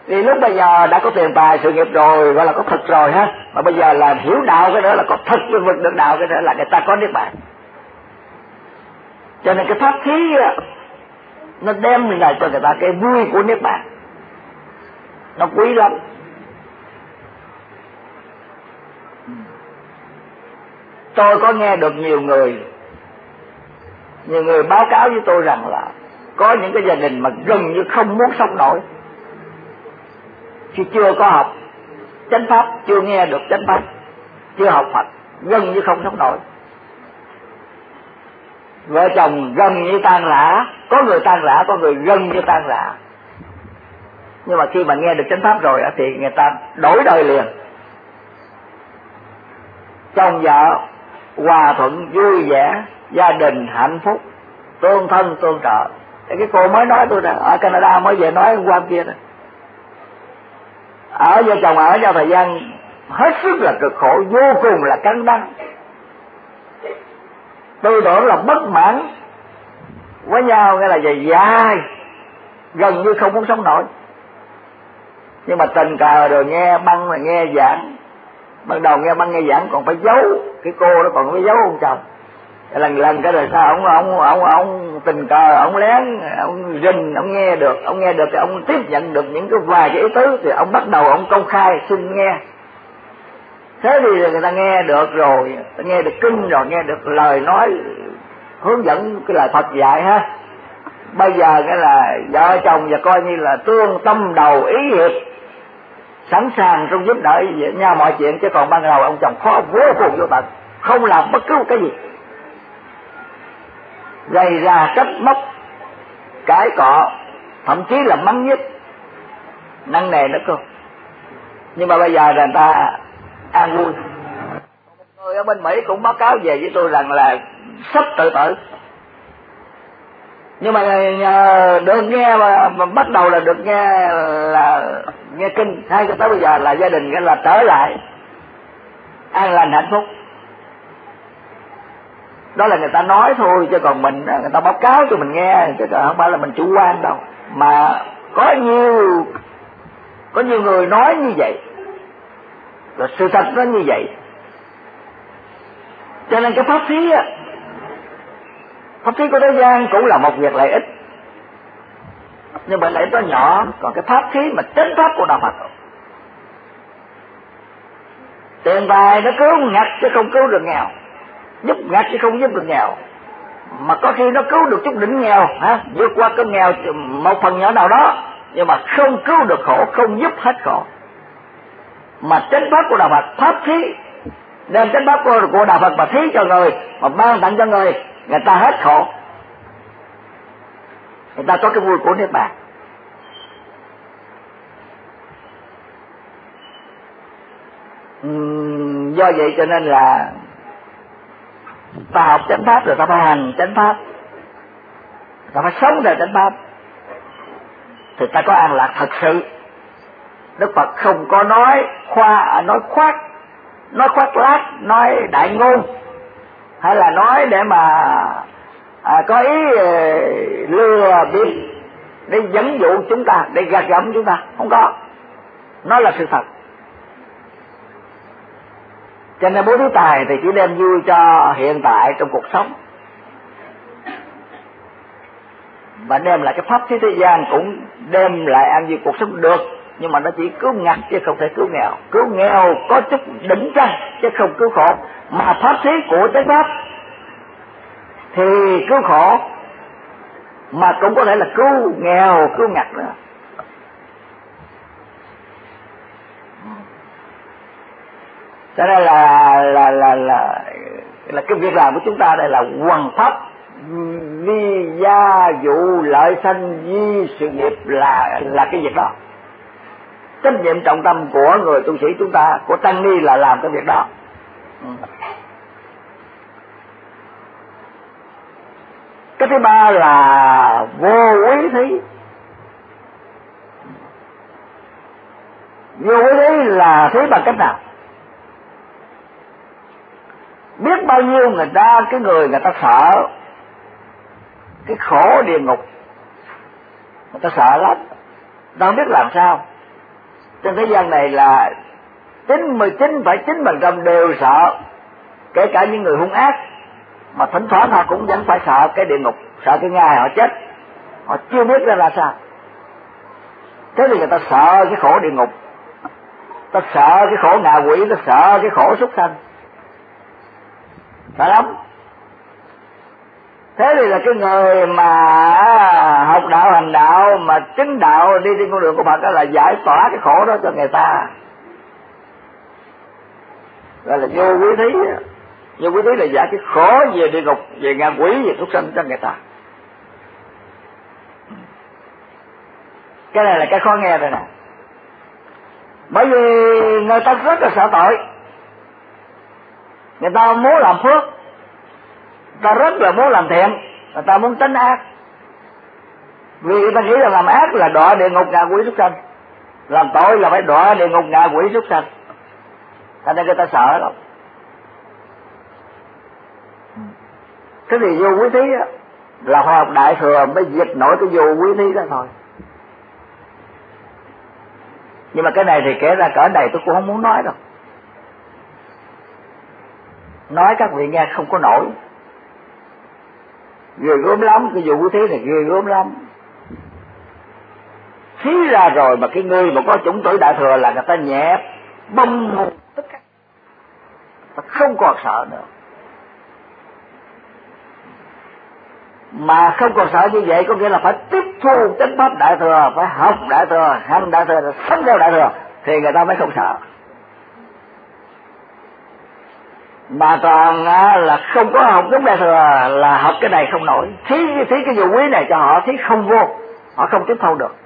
Vì lúc bây giờ đã có tiền tài sự nghiệp rồi, gọi là có thực rồi ha, mà bây giờ là hiểu đạo cái nữa là có thực cái vực được đạo cái nữa là người ta có niết bàn. Cho nên cái pháp thí nó đem lại cho người ta cái vui của niết bàn, nó quý lắm. Tôi có nghe được nhiều người báo cáo với tôi rằng là có những cái gia đình mà gần như không muốn sống nổi khi chưa có học chánh pháp, chưa nghe được chánh pháp, chưa học Phật, gần như không sống nổi. Vợ chồng gần như tan rã, có người tan rã, có người gần như tan rã. Nhưng mà khi mà nghe được chánh pháp rồi thì người ta đổi đời liền. Chồng vợ hòa thuận vui vẻ, gia đình hạnh phúc, tương thân tương trợ. Cái cô mới nói tôi là ở Canada mới về nói hôm qua kia đó. Ở vợ chồng ở nhau thời gian hết sức là cực khổ, vô cùng là căng đắng, tư tưởng là bất mãn với nhau, nghĩa là dài gần như không muốn sống nổi. Nhưng mà tình cờ rồi nghe băng, nghe giảng, ban đầu nghe băng nghe giảng còn phải giấu, cái cô đó còn phải giấu ông chồng. Lần cái rồi sao ông tình cờ ông lén ông rình, ông nghe được thì ông tiếp nhận được những cái vài cái ý tứ, thì ông bắt đầu ông công khai xin nghe. Thế thì người ta nghe được rồi, nghe được kinh rồi, nghe được lời nói hướng dẫn cái lời Phật dạy ha. Bây giờ cái là vợ chồng và coi như là tương tâm đầu ý hiệp, sẵn sàng trong giúp đỡ nhau mọi chuyện. Chứ còn ban đầu ông chồng khó vô cùng vô tận, không làm bất cứ cái gì, gây ra trách móc, cãi cọ, thậm chí là mắng nhiếc, nặng nề nữa cơ. Nhưng mà bây giờ người ta an vui. Người ở bên Mỹ cũng báo cáo về với tôi rằng là sắp tự tử. Nhưng mà được nghe mà bắt đầu là được nghe kinh, hay cho tới bây giờ là gia đình cái là trở lại an lành hạnh phúc. Đó là người ta nói thôi, chứ còn mình người ta báo cáo cho mình nghe, chứ không phải là mình chủ quan đâu. Mà có nhiều người nói như vậy, rồi sự thật nó như vậy. Cho nên cái pháp thí của thế gian cũng là một việc lợi ích, nhưng mà lợi ích nó nhỏ. Còn cái pháp thí mà chánh pháp của đạo Phật, tiền tài nó cứu ngặt chứ không cứu được nghèo, giúp ngặt chứ không giúp được nghèo. Mà có khi nó cứu được chút đỉnh nghèo, vượt qua cơn nghèo một phần nhỏ nào đó, nhưng mà không cứu được khổ, không giúp hết khổ. Mà chánh pháp của đạo Phật, pháp thí, đem chánh pháp của đạo Phật mà thí cho người, mà ban tặng cho người ta hết khổ, người ta có cái vui của niết bàn. Do vậy cho nên là ta học chánh pháp rồi ta phải hành chánh pháp, ta phải sống theo chánh pháp, thì ta có an lạc thật sự. Đức Phật không có nói khoác lác, nói đại ngôn, hay là nói để mà có ý lừa bịp để dẫn dụ chúng ta, để gạt gẫm chúng ta. Không có, nó là sự thật. Cho nên bố thí tài thì chỉ đem vui cho hiện tại trong cuộc sống, và đem lại cái pháp thí thế gian cũng đem lại an vui cuộc sống được. Nhưng mà nó chỉ cứu ngặt chứ không thể cứu nghèo. Cứu nghèo có chút đỉnh trăng chứ không cứu khổ. Mà pháp thí của chánh pháp thì cứu khổ, mà cũng có thể là cứu nghèo, cứu ngặt nữa. Cho nên là cái việc làm của chúng ta đây là hoằng pháp vi gia vụ lợi sanh di sự nghiệp, là cái việc đó. Trách nhiệm trọng tâm của người tu sĩ chúng ta, của tăng ni là làm cái việc đó. Cái thứ ba là vô quý thí. Vô quý thí là thí bằng cách nào? Biết bao nhiêu người ta sợ cái khổ địa ngục, người ta sợ lắm, đâu biết làm sao. Trên thế gian này là 99,9% đều sợ, kể cả những người hung ác, mà thỉnh thoảng họ cũng vẫn phải sợ cái địa ngục, sợ cái ngày họ chết, họ chưa biết ra là sao. Thế thì người ta sợ cái khổ địa ngục, ta sợ cái khổ ngạ quỷ, ta sợ cái khổ súc sanh, sợ lắm. Thế thì là cái người mà học đạo hành đạo mà chứng đạo đi trên con đường của Phật đó là giải tỏa cái khổ đó cho người ta, gọi là vô quý thí. Vô quý thí là giải cái khổ về địa ngục, về ngạ quỷ, về súc sanh cho người ta. Cái này là cái khó nghe rồi nè, bởi vì người ta rất là sợ tội, người ta muốn làm phước, người ta rất là muốn làm thiện, người ta muốn tránh ác, vì người ta nghĩ là làm ác là đọa địa ngục ngạ quỷ súc sanh, làm tội là phải đọa địa ngục ngạ quỷ súc sanh, thành ra người ta sợ lắm. Thế thì vô quý thí là khoa học đại thừa mới diệt nổi cái vô quý thí đó thôi. Nhưng mà cái này thì kể ra cỡ này tôi cũng không muốn nói đâu, nói các vị nghe không có nổi, ghê gớm lắm. Cái vụ thế này ghê gớm lắm. Thí ra rồi mà cái người mà có chủng tử đại thừa là người ta nhẹ bông tất cả, ta không còn sợ nữa. Mà không còn sợ như vậy có nghĩa là phải tiếp thu chánh pháp đại thừa, phải học đại thừa, hành đại thừa, sống theo đại thừa thì người ta mới không sợ. Mà toàn là không có học giống đại thừa là học cái này không nổi, thí cái vụ quý này cho họ thí không vô, họ không tiếp thu được.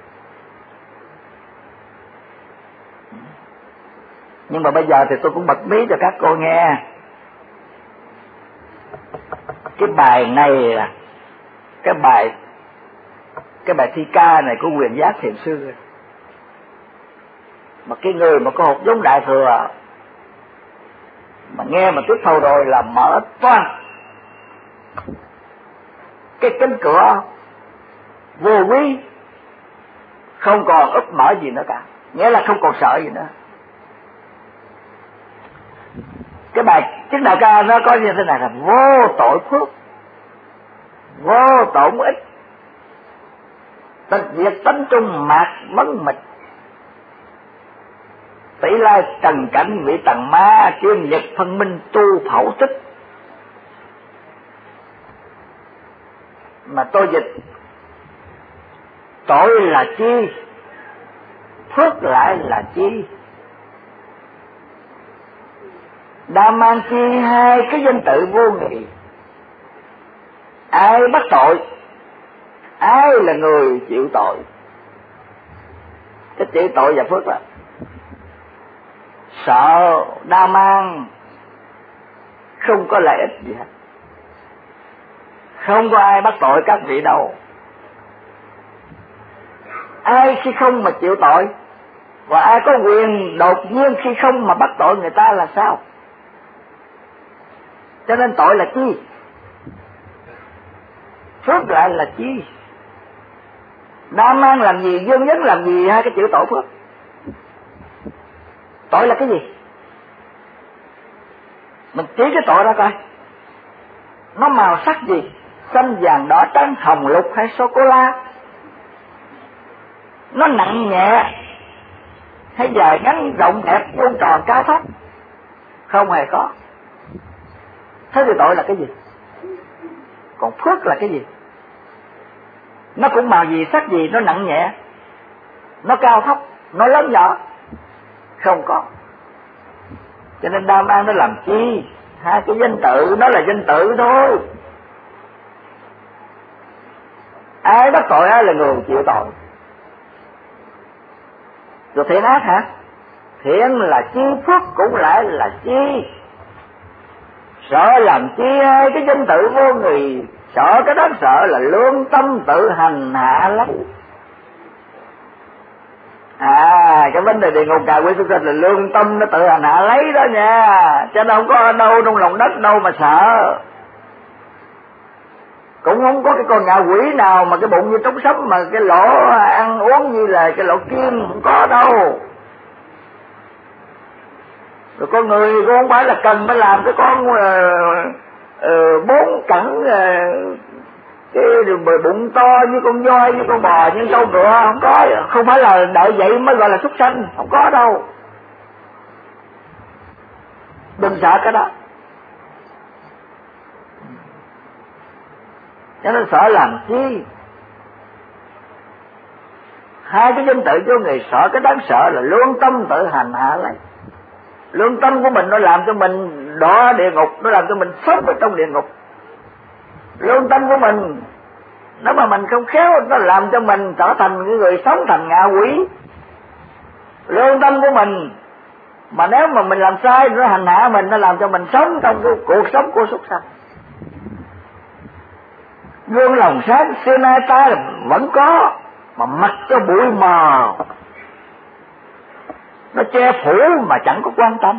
Nhưng mà bây giờ thì tôi cũng bật mí cho các cô nghe, cái bài này là cái bài thi ca này của Quyền Giác Thiền Sư. Mà cái người mà có học giống đại thừa mà nghe mà tiếp thu rồi là mở toan cái cánh cửa vô quý, không còn úp mở gì nữa cả, nghĩa là không còn sợ gì nữa. Cái bài chứng đạo ca nó có như thế này là vô tội phước, vô tổn ích, tịch diệt tánh trung mạc vấn mịch, tỷ lai trần cảnh vị tầng ma, chuyên nhật phân minh tu phẫu tích. Mà tôi dịch tội là chi, phước lại là chi, đã mang chi hai cái danh tự vô nghị. Ai bắt tội, ai là người chịu tội. Cái chịu tội và phước là sợ đa mang, không có lợi ích gì hết, không có ai bắt tội các vị đâu. Ai khi không mà chịu tội, và ai có quyền đột nhiên khi không mà bắt tội người ta là sao? Cho nên tội là chi, phước lại là chi, đa mang làm gì, dương vấn làm gì, hai cái chữ tội phước. Tội là cái gì? Mình chỉ cái tội ra coi, nó màu sắc gì, xanh vàng đỏ trắng hồng lục hay sô cô la, nó nặng nhẹ hay dài ngắn rộng hẹp vuông tròn cao thấp, không hề có. Thế thì tội là cái gì? Còn phước là cái gì? Nó cũng màu gì sắc gì, nó nặng nhẹ, nó cao thấp, nó lớn nhỏ, không có. Cho nên đa mang nó làm chi? Hai cái danh tự nó là danh tự thôi. Ai bắt tội ai là người chịu tội. Rồi thiện ác hả? Thiện là chi, phước cũng lại là chi. Sợ làm chi hai cái danh tự vô nghị, sợ cái đó sợ là lương tâm tự hành hạ lắm. Cái vấn đề địa ngục ngạ quỷ súc sanh là lương tâm nó tự hành hạ lấy đó nha, cho nên không có ở đâu trong lòng đất đâu mà sợ. Cũng không có cái con ngạ quỷ nào mà cái bụng như trống sấm mà cái lỗ ăn uống như là cái lỗ kim, không có đâu. Rồi con người cũng không phải là cần phải làm cái con bốn cẳng cái bụng to như con voi, như con bò, như con ngựa, không có. Không phải là đợi vậy mới gọi là súc sanh, không có đâu. Đừng sợ cái đó. Cho nên sợ làm chi? Hai cái danh tự cho người sợ, cái đáng sợ là lương tâm tự hành hạ lấy. Lương tâm của mình nó làm cho mình đọa địa ngục, nó làm cho mình sống ở trong địa ngục. Lương tâm của mình nếu mà mình không khéo, nó làm cho mình trở thành cái người sống thành ngạ quỷ. Lương tâm của mình mà nếu mà mình làm sai, nó hành hạ mình, nó làm cho mình sống trong cái cuộc sống của súc sanh. Gương lòng sáng xưa nay ta vẫn có, mà mặc cho bụi mờ, nó che phủ mà chẳng có quan tâm.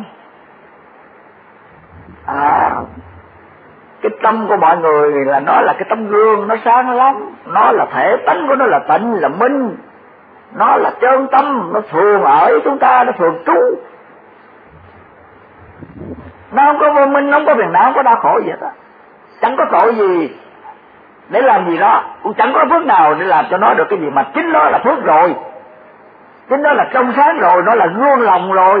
Cái tâm của mọi người là nó là cái tấm gương, nó sáng lắm, nó là thể tánh của nó là tịnh, là minh, nó là chân tâm, nó thường ở với chúng ta, nó thường trú. Nó không có vô minh, nó không có phiền não, không có đau khổ gì hết á. Chẳng có tội gì để làm gì đó, cũng chẳng có phước nào để làm cho nó được cái gì, mà chính nó là phước rồi, chính nó là trong sáng rồi, nó là gương lòng rồi.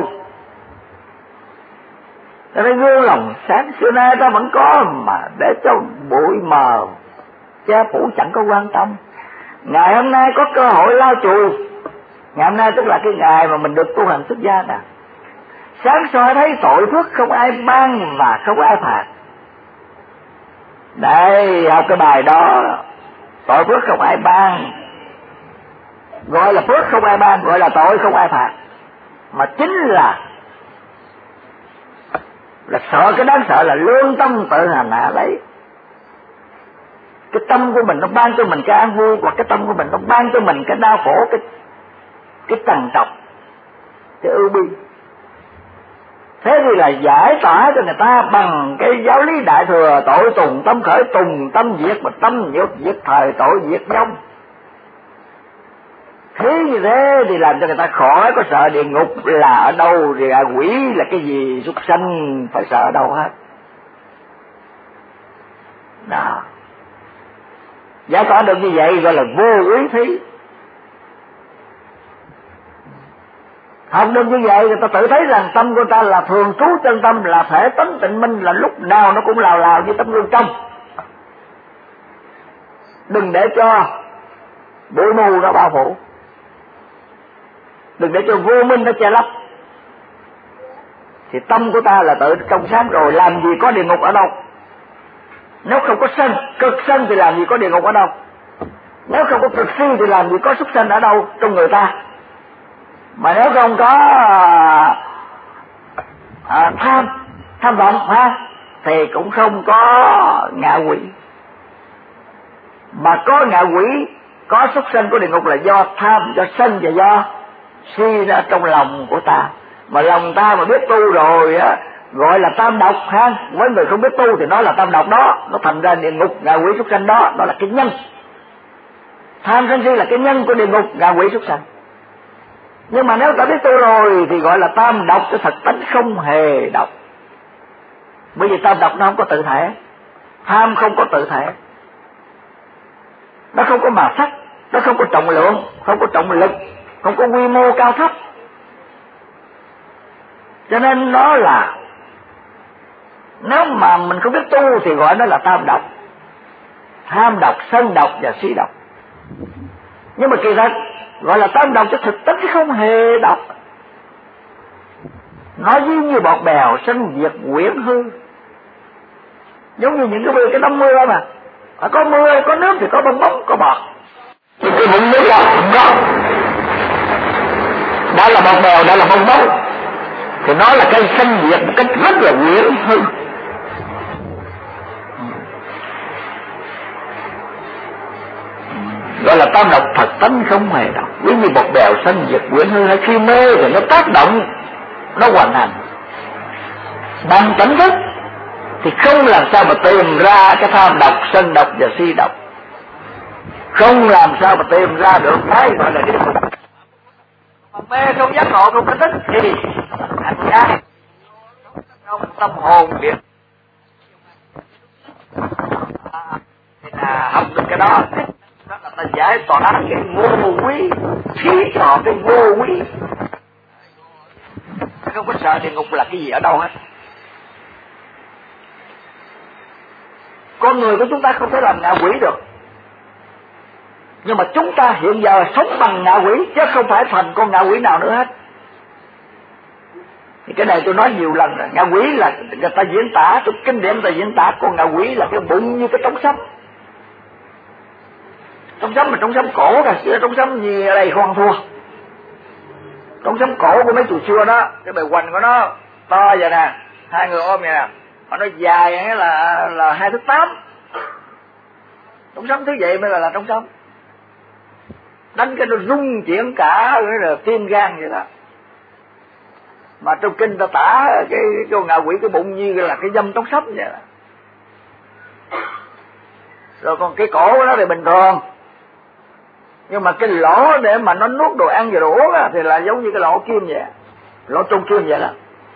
Cho nên gương lòng sáng xưa nay ta vẫn có, mà để cho bụi mờ che phủ chẳng có quan tâm. Ngày hôm nay có cơ hội lau chùi, ngày hôm nay tức là cái ngày mà mình được tu hành xuất gia nè. Sáng soi thấy tội phước không ai ban và không ai phạt. Đây, học cái bài đó, tội phước không ai ban, gọi là phước không ai ban, gọi là tội không ai phạt. Mà chính là sợ, cái đáng sợ là lương tâm tự hành hạ lấy. Cái tâm của mình nó ban cho mình cái an vui, hoặc cái tâm của mình nó ban cho mình cái đau khổ, cái trằn trọc, cái ưu bi. Thế thì là giải tỏa cho người ta bằng cái giáo lý đại thừa: tội tùng tâm khởi, tùng tâm diệt, mà tâm diệt diệt thời, tội diệt vong. Thế như thế thì làm cho người ta khỏi có sợ địa ngục là ở đâu, địa quỷ là cái gì, súc sanh phải sợ ở đâu hết. Đó, giải tỏa được như vậy gọi là vô úy thí. Học được như vậy người ta tự thấy rằng tâm của ta là thường trú chân tâm, là thể tánh tịnh minh, là lúc nào nó cũng lào lào như tấm gương trong. Đừng để cho bụi mù nó bao phủ, đừng để cho vô minh nó che lấp. Thì tâm của ta là tự trong sáng rồi, làm gì có địa ngục ở đâu. Nếu không có sân, cực sân thì làm gì có địa ngục ở đâu. Nếu không có cực si thì làm gì có súc sanh ở đâu trong người ta. Mà nếu không có tham vọng thì cũng không có ngạ quỷ. Mà có ngạ quỷ, có súc sanh, có địa ngục là do tham, do sân và do si ra trong lòng của ta. Mà lòng ta mà biết tu rồi á, gọi là tam độc ha. Với người không biết tu thì nó là tam độc đó, nó thành ra địa ngục, ngạ quỷ, súc sanh đó, đó là cái nhân. Tham sân si là cái nhân của địa ngục, ngạ quỷ, súc sanh. Nhưng mà nếu ta biết tu rồi thì gọi là tam độc, cái thật tánh không hề độc. Bởi vì tam độc nó không có tự thể, tham không có tự thể, nó không có màu sắc, nó không có trọng lượng, không có trọng lực, không có quy mô cao thấp. Cho nên nó là, nếu mà mình không biết tu thì gọi nó là tam độc: tham độc, sân độc và si độc. Nhưng mà kỳ thật gọi là tam độc, cho thực tế không hề độc. Nó như bọt bèo sanh diệt quyển hư. Giống như những cái tấm mưa mà, có mưa, có nước thì có bong bóng, có bọt. Thì cái bụng nước đó đã là bọt bèo, đã là bong bóng, thì nó là cái sanh diệt một cách rất là quyển hư. Gọi là tam độc thật tánh không hề độc. Ví như bọt bèo sanh diệt quyển hư, hay khi mê thì nó tác động, nó hoàn hành. Bằng tỉnh thức thì không làm sao mà tìm ra cái tham độc, sân độc và si độc. Không làm sao mà tìm ra được cái gọi là địa ngục. Mê không giác ngộ, không có thức thì hành gian. tâm hồn biết thì là học được cái đó là ta giải tỏa cái vô quý, khí trọ cái vô quý, không có sợ địa ngục là cái gì ở đâu hết. Con người của chúng ta không thể làm ngạ quỷ được, nhưng mà chúng ta hiện giờ sống bằng ngạ quỷ chứ không phải thành con ngạ quỷ nào nữa hết. Thì cái này tôi nói nhiều lần rồi. Ngạ quỷ là người ta diễn tả trong kinh điển, người ta diễn tả con ngạ quỷ là cái bụng như cái trống sấm. Trống sấm mà trống sấm cổ kìa, xưa trống sấm gì ở đây không ăn thua. Trống sấm cổ của mấy chùa xưa đó, cái bề hoành của nó to vậy nè, hai người ôm vậy nè, mà nó dài là 2 thước 8. Trống sấm thứ vậy mới là trống sấm. Đánh cái nó rung chuyển cả rồi tim gan vậy đó. Mà trong kinh ta tả cái con ngạ quỷ cái bụng như là cái dâm trống sấm vậy đó. Rồi còn cái cổ của nó thì bình thường, nhưng mà cái lỗ để mà nó nuốt đồ ăn và đồ uống thì là giống như cái lỗ kim vậy, lỗ trung kim vậy đó.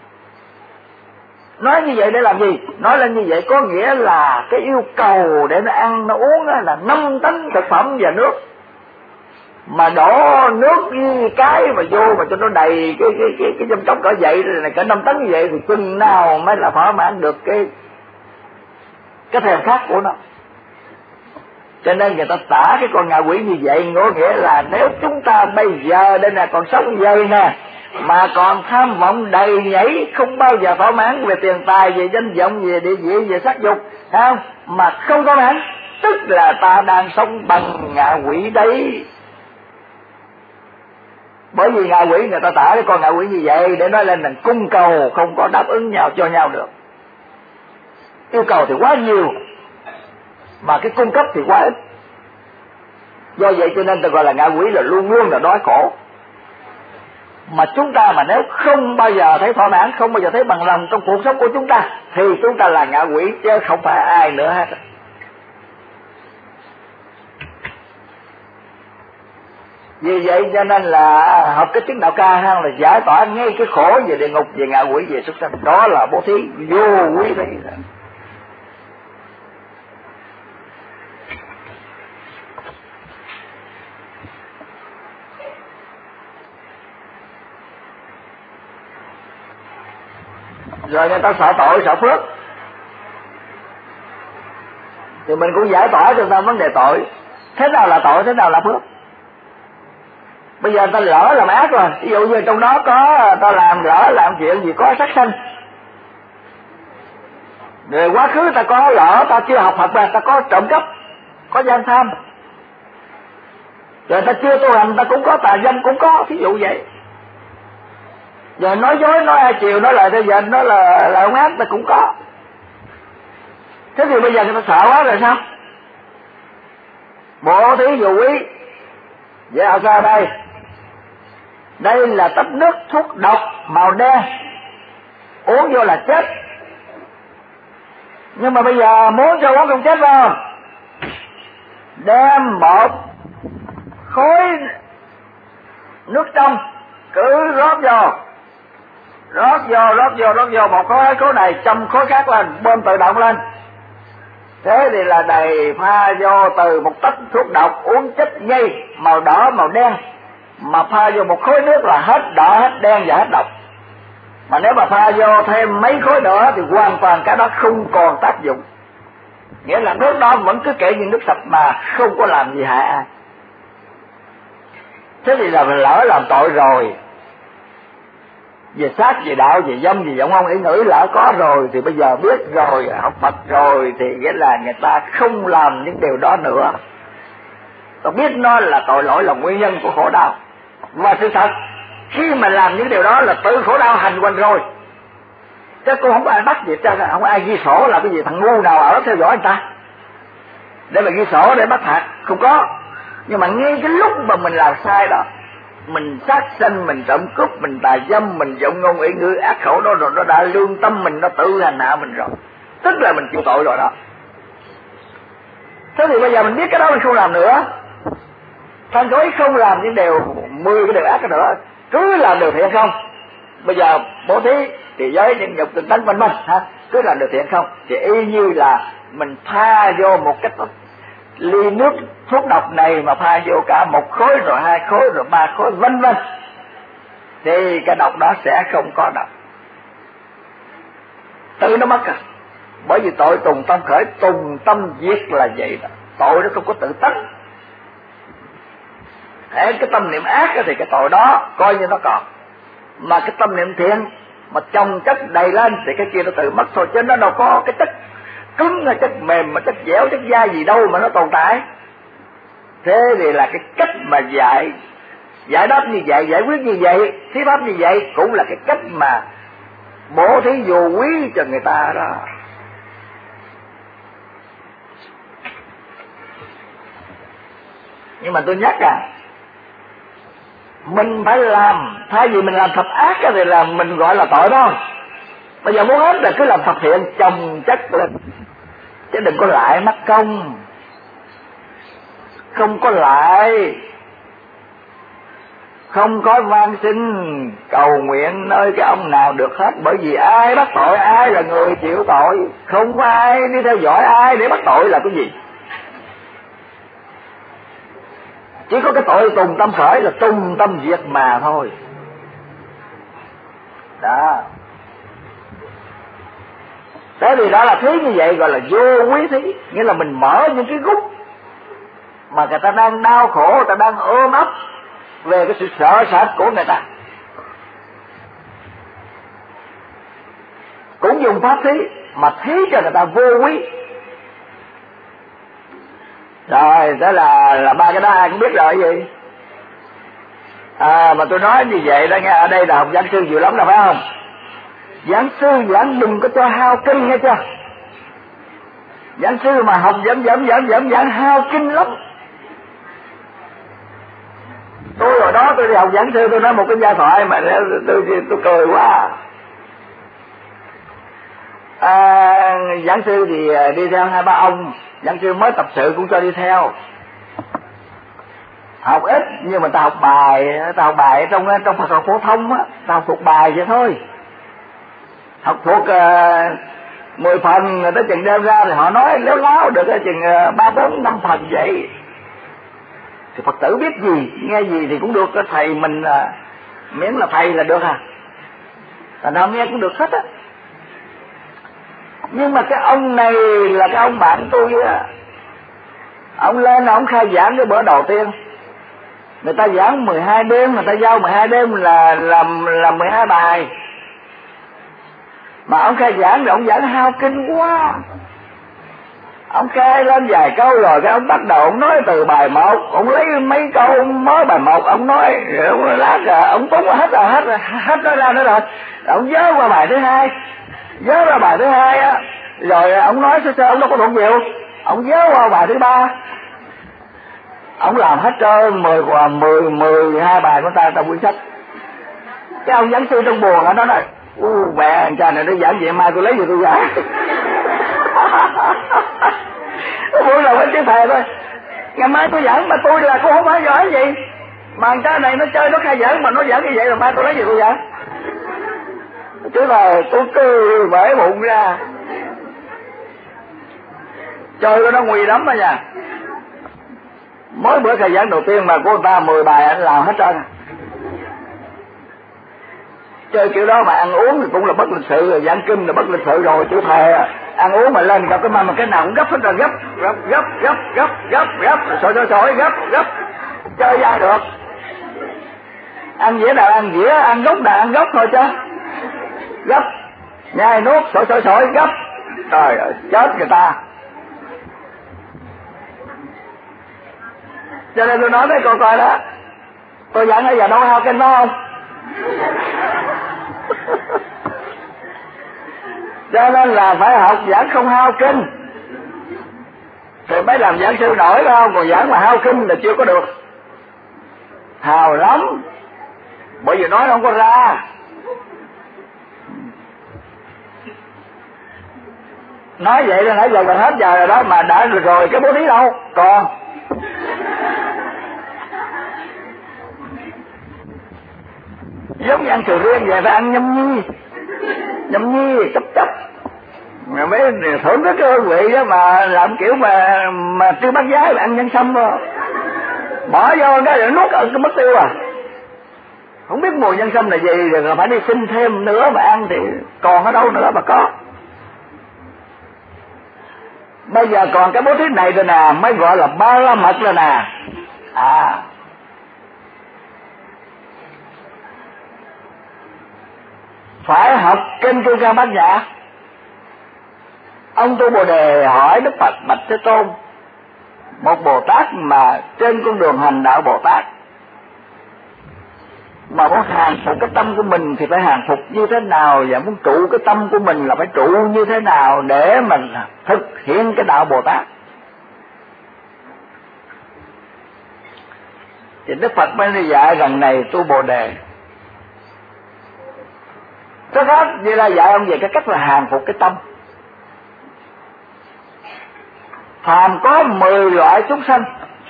Nói như vậy để làm gì? Nói lên như vậy có nghĩa là cái yêu cầu để nó ăn nó uống là 5 tấn thực phẩm và nước, mà đổ nước với cái mà vô mà cho nó đầy cái dâm trống cỡ vậy này, cỡ 5 tấn như vậy thì chừng nào mới là thỏa mãn được cái thèm khát của nó. Cho nên người ta tả cái con ngạ quỷ như vậy, có nghĩa là nếu chúng ta bây giờ đây là còn sống vậy nè, mà còn tham vọng đầy nhảy, không bao giờ thỏa mãn về tiền tài, về danh vọng, về địa vị, về sắc dục, không? Mà không thỏa mãn, tức là ta đang sống bằng ngạ quỷ đấy. Bởi vì ngạ quỷ người ta tả cái con ngạ quỷ như vậy để nói lên là cung cầu không có đáp ứng nhau cho nhau được. Yêu cầu thì quá nhiều mà cái cung cấp thì quá ít. Do vậy cho nên ta gọi là ngạ quỷ là luôn luôn là đói khổ. Mà chúng ta mà nếu không bao giờ thấy thỏa mãn, không bao giờ thấy bằng lòng trong cuộc sống của chúng ta, thì chúng ta là ngạ quỷ chứ không phải ai nữa hết. Vì vậy cho nên là học cái tiếng đạo ca là giải tỏa ngay cái khổ về địa ngục, về ngạ quỷ, về súc sanh. Đó là bố thí vô quý đấy. Rồi người ta sợ tội sợ phước thì mình cũng giải tỏa cho ta vấn đề tội. Thế nào là tội, thế nào là phước? Bây giờ ta lỡ làm ác rồi, ví dụ như trong đó có ta lỡ làm chuyện gì có sát sanh, rồi quá khứ ta có lỡ ta chưa học Phật, ta có trộm cắp, có gian tham, rồi ta chưa tu hành ta cũng có tà dâm cũng có, ví dụ vậy. Giờ nói dối, nói ai chiều, nói lời theo dệt, nói là ông ác ta cũng có. Thế thì bây giờ người ta sợ quá rồi sao? Bộ thí dụ quý vậy ở sao đây? Đây là tách nước thuốc độc màu đen, uống vô là chết. Nhưng mà bây giờ muốn cho uống không chết phải không? Đem một khối nước trong cứ rót vô một khối này trong khối khác lên, bơm tự động lên. Thế thì là đầy pha vô từ một tách thuốc độc uống chết ngay, màu đỏ màu đen, mà pha vô một khối nước là hết đỏ hết đen và hết độc. Mà nếu mà pha vô thêm mấy khối nữa thì hoàn toàn cái đó không còn tác dụng, nghĩa là nước đó vẫn cứ kể như nước sạch mà không có làm gì hại ai. Thế thì là mình lỡ làm tội rồi, về sát, về đạo, về dâm, về vọng ngôn ý ngữ lỡ có rồi, thì bây giờ biết rồi, học Phật rồi, thì nghĩa là người ta không làm những điều đó nữa. Tôi biết nó là tội lỗi, là nguyên nhân của khổ đau. Và sự thật khi mà làm những điều đó là tự khổ đau hành quanh rồi, chứ cũng không có ai bắt gì, không có ai ghi sổ là cái gì thằng ngu nào ở theo dõi người ta để mà ghi sổ để bắt phạt, không có. Nhưng mà ngay cái lúc mà mình làm sai đó, mình sát sanh, mình trộm cướp, mình tà dâm, mình vọng ngôn ý ngữ ác khẩu đó, rồi nó đã lương tâm mình, nó tự hành hạ mình rồi, tức là mình chịu tội rồi đó. Thế thì bây giờ mình biết cái đó mình không làm nữa, thành thối không làm những điều 10 cái điều ác nữa, cứ làm điều thiện không, Bây giờ bố thí thì giới những nhục tinh tấn vân vân ha, cứ làm được thiện không thì y như là mình pha vô một cái ly nước thuốc độc này mà pha vô cả 1 khối rồi 2 khối rồi 3 khối vân vân, thì cái độc đó sẽ không có độc, tự nó mất à. Bởi vì tội tùng tâm khởi, tùng tâm diệt là vậy đó, tội nó không có tự tánh. Cái tâm niệm ác thì cái tội đó coi như nó còn, mà cái tâm niệm thiện mà chồng chất đầy lên thì cái kia nó tự mất thôi, chứ nó đâu có cái chất cứng hay chất mềm mà chất dẻo chất da gì đâu mà nó tồn tại. Thế thì là cái cách mà giải đáp như vậy, giải quyết như vậy, thí pháp như vậy cũng là cái cách mà bố thí vô quý cho người ta đó. Nhưng mà tôi nhắc mình phải làm, thay vì mình làm thật ác thì là mình gọi là tội đó. Bây giờ muốn hết là cứ làm thật thiện chồng chất lên, chứ đừng có lại mắc công, không có lại, không có van xin cầu nguyện nơi cái ông nào được hết. Bởi vì ai bắt tội, ai là người chịu tội, không có ai đi theo dõi ai để bắt tội là cái gì. Chỉ có cái tội tùng tâm khởi là tùng tâm diệt mà thôi đó. Thế thì đó là thí như vậy gọi là vô quý thí, nghĩa là mình mở những cái gút mà người ta đang đau khổ, người ta đang ôm ấp về cái sự sợ sệt của người ta, cũng dùng pháp thí mà thí cho người ta vô quý. Rồi đó là ba cái đó ai cũng biết rồi gì. Mà tôi nói như vậy đó nghe, ở đây là học giảng sư nhiều lắm là phải không? Giảng sư giảng đừng có cho hao kinh nghe chưa? Giảng sư mà học giảng hao kinh lắm. Tôi hồi đó tôi đi học giảng sư, tôi nói một cái gia thoại mà tôi cười quá. Giảng sư thì đi theo 2-3 ông, giảng sư mới tập sự cũng cho đi theo. Học ít nhưng mà ta học bài trong Phật học phổ thông á, ta học thuộc bài vậy thôi. Học thuộc 10 phần người ta chừng đem ra thì họ nói léo láo được chừng 3-4-5 phần vậy. Thì Phật tử biết gì, nghe gì thì cũng được, thầy mình miễn là thầy là được thành nào nghe cũng được hết á. Nhưng mà cái ông này là cái ông bạn tôi á, ông lên ông khai giảng cái bữa đầu tiên, người ta giảng 12 đêm, người ta giao 12 đêm là 12 bài, mà ông khai giảng rồi ông giảng hao kinh quá. Ông khai lên vài câu rồi cái ông bắt đầu ông nói từ bài 1, ông lấy mấy câu mới bài 1 ông nói, rồi lát rồi ông túng hết nói ra nữa rồi ông dớ qua bài thứ 2, dớ ra bài thứ 2 á, rồi ông nói sơ ông đâu có thuộc nhiều, ông dớ qua bài thứ 3, ông làm hết trơn 12 bài của ta trong quyển sách. Cái ông giảng sư trong buồn nó nói mẹ thằng cha này nó giảng vậy mai tôi lấy gì tôi giảng. Buổi đầu anh chữ thề thôi, ngày mai tôi giảng mà tôi là cũng không phải giỏi gì, mà thằng cha này nó chơi nó khai giảng mà nó giảng như vậy rồi mai tôi lấy gì tôi giảng. Chứ là tôi cười bể bụng ra, chơi của nó nguy lắm đó nha. Mới bữa khai giảng đầu tiên mà của người ta 10 bài anh làm hết trơn. Chơi kiểu đó mà ăn uống thì cũng là bất lịch sự rồi, giảng kinh là bất lịch sự rồi, chữ thề ăn uống mà lên gặp cái mà cái nào cũng gấp hết rồi, gấp sôi gấp chơi ra được. Ăn dĩa nào ăn dĩa, ăn gốc nào ăn gốc thôi chứ gấp, nhai nuốt sôi gấp. Trời ơi chết người ta. Cho nên tôi nói với cô coi đó, tôi giảng ở giờ đâu hao kinh đó không? Cho nên là phải học giảng không hao kinh thì mới làm giảng sư nổi đó không, còn giảng mà hao kinh là chưa có được. Hào lắm, bởi vì nói không có ra. Nói vậy là nãy giờ gần hết giờ rồi đó, mà đã rồi cái bố thí đâu còn. giống như ăn sầu riêng vậy, phải ăn nhâm nhi chấp mà mới thưởng thức cái hương vị đó, mà làm kiểu mà tiêu bát giá mà ăn nhân sâm thôi, bỏ vô cái rồi nuốt cái mất tiêu à. Không biết mùi nhân sâm là gì, rồi phải đi xin thêm nữa mà ăn thì còn ở đâu nữa mà có. Bây giờ còn cái bố thí này rồi nè, mới gọi là ba la mật rồi nè. Phải học kinh Cư Ca Bát Nhã. Ông Tu Bồ Đề hỏi Đức Phật: bạch Thế Tôn, một Bồ Tát mà trên con đường hành đạo Bồ Tát mà muốn hàng phục cái tâm của mình thì phải hàng phục như thế nào, và muốn trụ cái tâm của mình là phải trụ như thế nào để mình thực hiện cái đạo Bồ Tát? Thì Đức Phật mới đi dạy rằng: này Tu Bồ Đề, trước hết như là dạy ông về cái cách là hàng phục cái tâm. Phàm có 10 loại chúng sanh,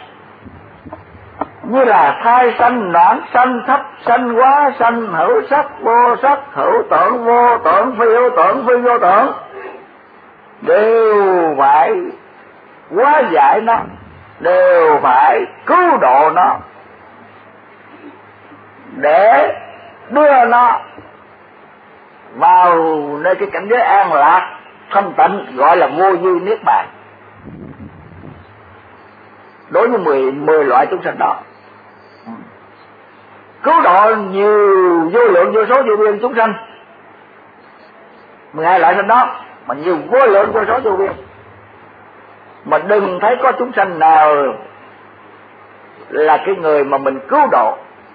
như là thai sanh, noãn sanh, thấp sanh, quá sanh, hữu sắc, vô sắc, hữu tưởng, vô tưởng, phi hữu tưởng, phi vô tưởng, đều phải hóa giải nó, đều phải cứu độ nó, để đưa nó vào nơi cái cảnh giới an lạc thanh tịnh, gọi là vô vi niết bàn. Đối với 10 loại chúng sanh đó, cứu độ nhiều vô lượng vô số vô biên chúng sanh, 12 loại sanh đó, mà nhiều vô lượng vô số vô biên, mà đừng thấy có chúng sanh nào là cái người mà mình cứu độ.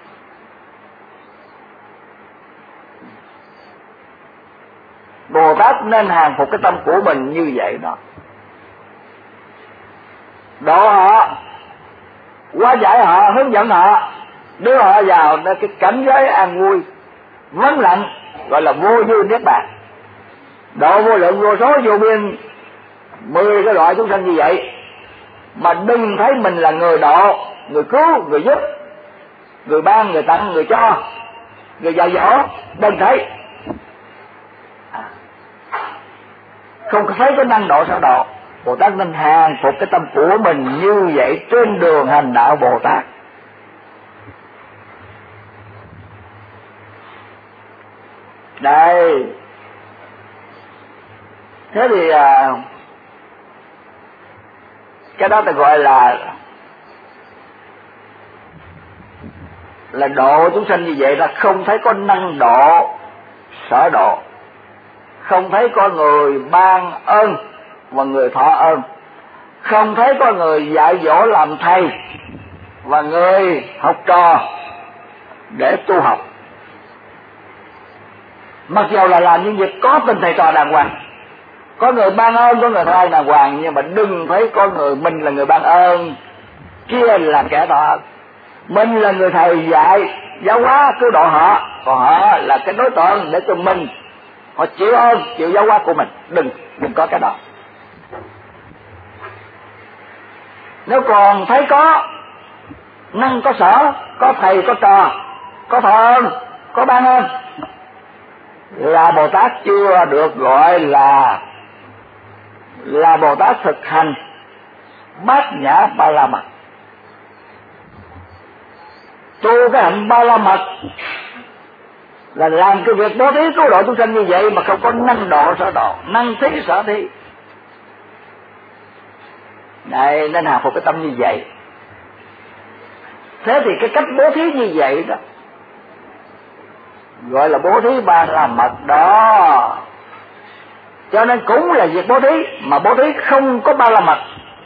Bồ Tát nên hàng phục cái tâm của mình như vậy đó, độ họ, hóa giải họ, hướng dẫn họ, đưa họ vào cái cảnh giới an vui vắng lặng, gọi là vô vi niết bàn. Độ vô lượng vô số vô biên 10 cái loại chúng sanh như vậy, mà đừng thấy mình là người độ, người cứu, người giúp, người ban, người tặng, người cho, người dạy dỗ, đừng thấy. Không thấy cái năng độ sao độ. Bồ Tát nên hàng phục cái tâm của mình như vậy trên đường hành đạo Bồ Tát. Đây, thế thì cái đó ta gọi là độ chúng sanh như vậy, là không thấy có năng độ sở độ, không thấy có người ban ơn và người thọ ơn, không thấy có người dạy dỗ làm thầy và người học trò để tu học. Mặc dù là làm những việc có tên thầy trò đàng hoàng, có người ban ơn, có người thọ đàng hoàng, nhưng mà đừng thấy có người mình là người ban ơn, kia là kẻ thọ ơn. Mình là người thầy dạy giáo hóa cứu độ họ, còn họ là cái đối tượng để cho mình họ chịu ơn, chịu giáo hóa của mình. Đừng có cái đó. Nếu còn thấy có năng, có sở, có thầy, có trò, có thọ ơn, có ban ơn, là Bồ Tát chưa được gọi là Bồ Tát thực hành Bát Nhã Ba La Mật. Tu cái hạnh Ba La Mật là làm cái việc bố thí cứu độ chúng sanh như vậy mà không có năng độ sở độ, năng thí sở thí. Này, nên hàng phục cái tâm như vậy. Thế thì cái cách bố thí như vậy đó gọi là bố thí Ba La Mật đó. Cho nên cũng là việc bố thí, mà bố thí không có Ba La Mật.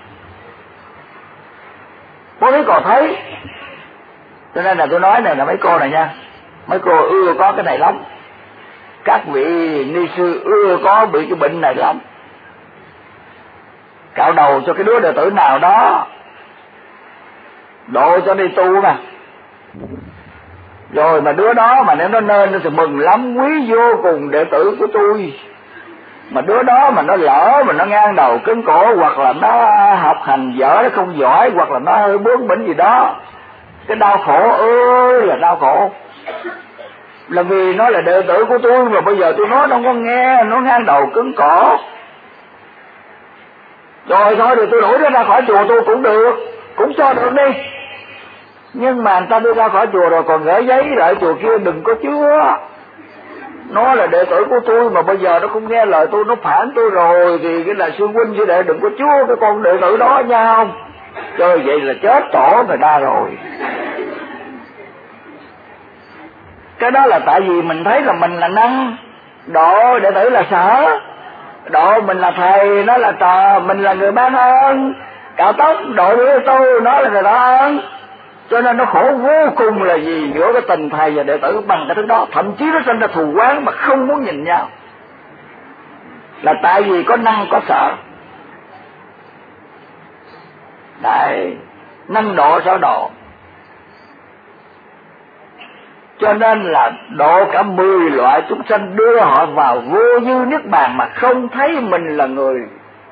Bố thí còn thấy. Cho nên là tôi nói này là mấy cô này nha, mấy cô ưa có cái này lắm, các vị ni sư ưa có bị cái bệnh này lắm, cạo đầu cho cái đứa đệ tử nào đó độ cho đi tu mà, rồi mà đứa đó mà nếu nó nên thì mừng lắm, quý vô cùng đệ tử của tôi. Mà đứa đó mà nó lỡ mà nó ngang đầu cứng cổ, hoặc là nó học hành dở, nó không giỏi, hoặc là nó hơi bướng bỉnh gì đó, cái đau khổ ơi là đau khổ. là vì nó là đệ tử của tôi, mà bây giờ tôi nói nó không có nghe, nó ngang đầu cứng cổ. Rồi thôi thì tôi đuổi nó ra khỏi chùa tôi cũng được, cũng cho được đi. Nhưng mà người ta đưa ra khỏi chùa rồi còn gửi giấy lại chùa kia đừng có chứa. Nó là đệ tử của tôi mà bây giờ nó không nghe lời tôi, nó phản tôi rồi, thì cái là sư huynh sư đệ đừng có chứa cái con đệ tử đó nha không. Trời, vậy là chết tổ người ta rồi. Cái đó là tại vì mình thấy là mình là năng, độ đệ tử là sở, độ mình là thầy, nó là trò, mình là người ban ơn, cạo tóc độ với tôi, nó là người ta ơn. Cho nên nó khổ vô cùng là gì giữa cái tình thầy và đệ tử bằng cái thứ đó, thậm chí nó sinh ra thù oán mà không muốn nhìn nhau, là tại vì có năng có sở. Đấy, năng độ sở độ. Cho nên là độ cả 10 loại chúng sanh, đưa họ vào vô dư niết bàn mà không thấy mình là người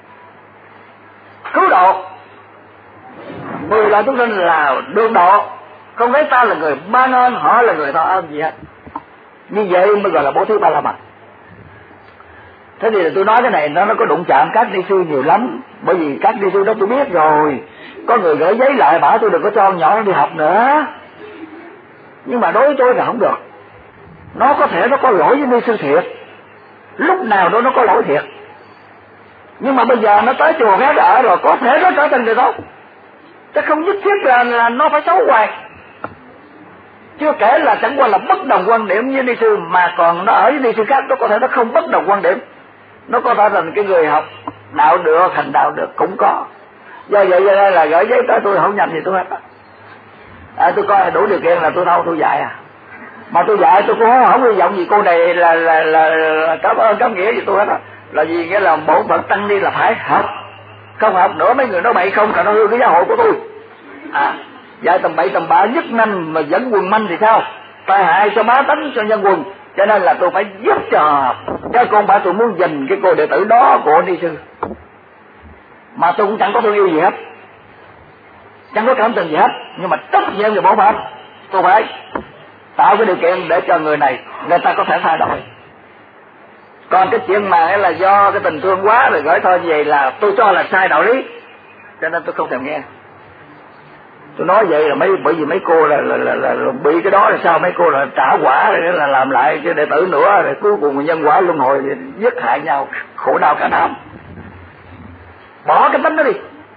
cứu độ. 10 loại chúng sanh là được độ, không thấy ta là người ban ơn, họ là người thọ ơn gì hết. Như vậy mới gọi là bố thí ba la mật. Thế thì tôi nói cái này nó có đụng chạm các ni sư nhiều lắm, bởi vì các ni sư đó tôi biết rồi. Có người gửi giấy lại bảo tôi đừng có cho nhỏ nó đi học nữa, nhưng mà đối với tôi là không được. Nó có thể nó có lỗi với ni sư thiệt, lúc nào đó nó có lỗi thiệt, nhưng mà bây giờ nó tới chùa khác ở rồi, có thể nó trở thành người tốt, chứ không nhất thiết là nó phải xấu hoài. Chưa kể là chẳng qua là bất đồng quan điểm với ni sư, mà còn nó ở với ni sư khác, nó có thể nó không bất đồng quan điểm, nó có thể thành cái người học đạo được, hành đạo được cũng có. Do vậy cho nên là gửi giấy tới tôi không nhầm thì tôi hết. Tôi coi đủ điều kiện là tôi đâu tôi dạy mà tôi dạy tôi cũng không hy vọng gì cô này là cảm ơn cảm nghĩa gì tôi hết á. Là vì nghĩa là bổn phận tăng ni là phải học, không học nữa mấy người nói bậy không là nó hư cái giáo hội của tôi. Dạy tầm bậy tầm bạ nhất năm mà dẫn quần manh thì sao, tai hại cho bá tánh cho nhân quần. Cho nên là tôi phải giúp cho chứ con bà tôi muốn giành cái cô đệ tử đó của ni sư, mà tôi cũng chẳng có thương yêu gì hết, chẳng có cảm tình gì hết, nhưng mà trách nhiệm về bổn phận tôi phải tạo cái điều kiện để cho người này người ta có thể thay đổi. Còn cái chuyện mà là do cái tình thương quá rồi gửi thôi, vậy là tôi cho là sai đạo lý, cho nên tôi không thèm nghe. Tôi nói vậy là bởi vì mấy cô là bị cái đó là sao, mấy cô là trả quả rồi là làm lại cho đệ tử nữa, rồi cuối cùng nhân quả luân hồi giết hại nhau, khổ đau cả năm. Bỏ cái tính đó đi.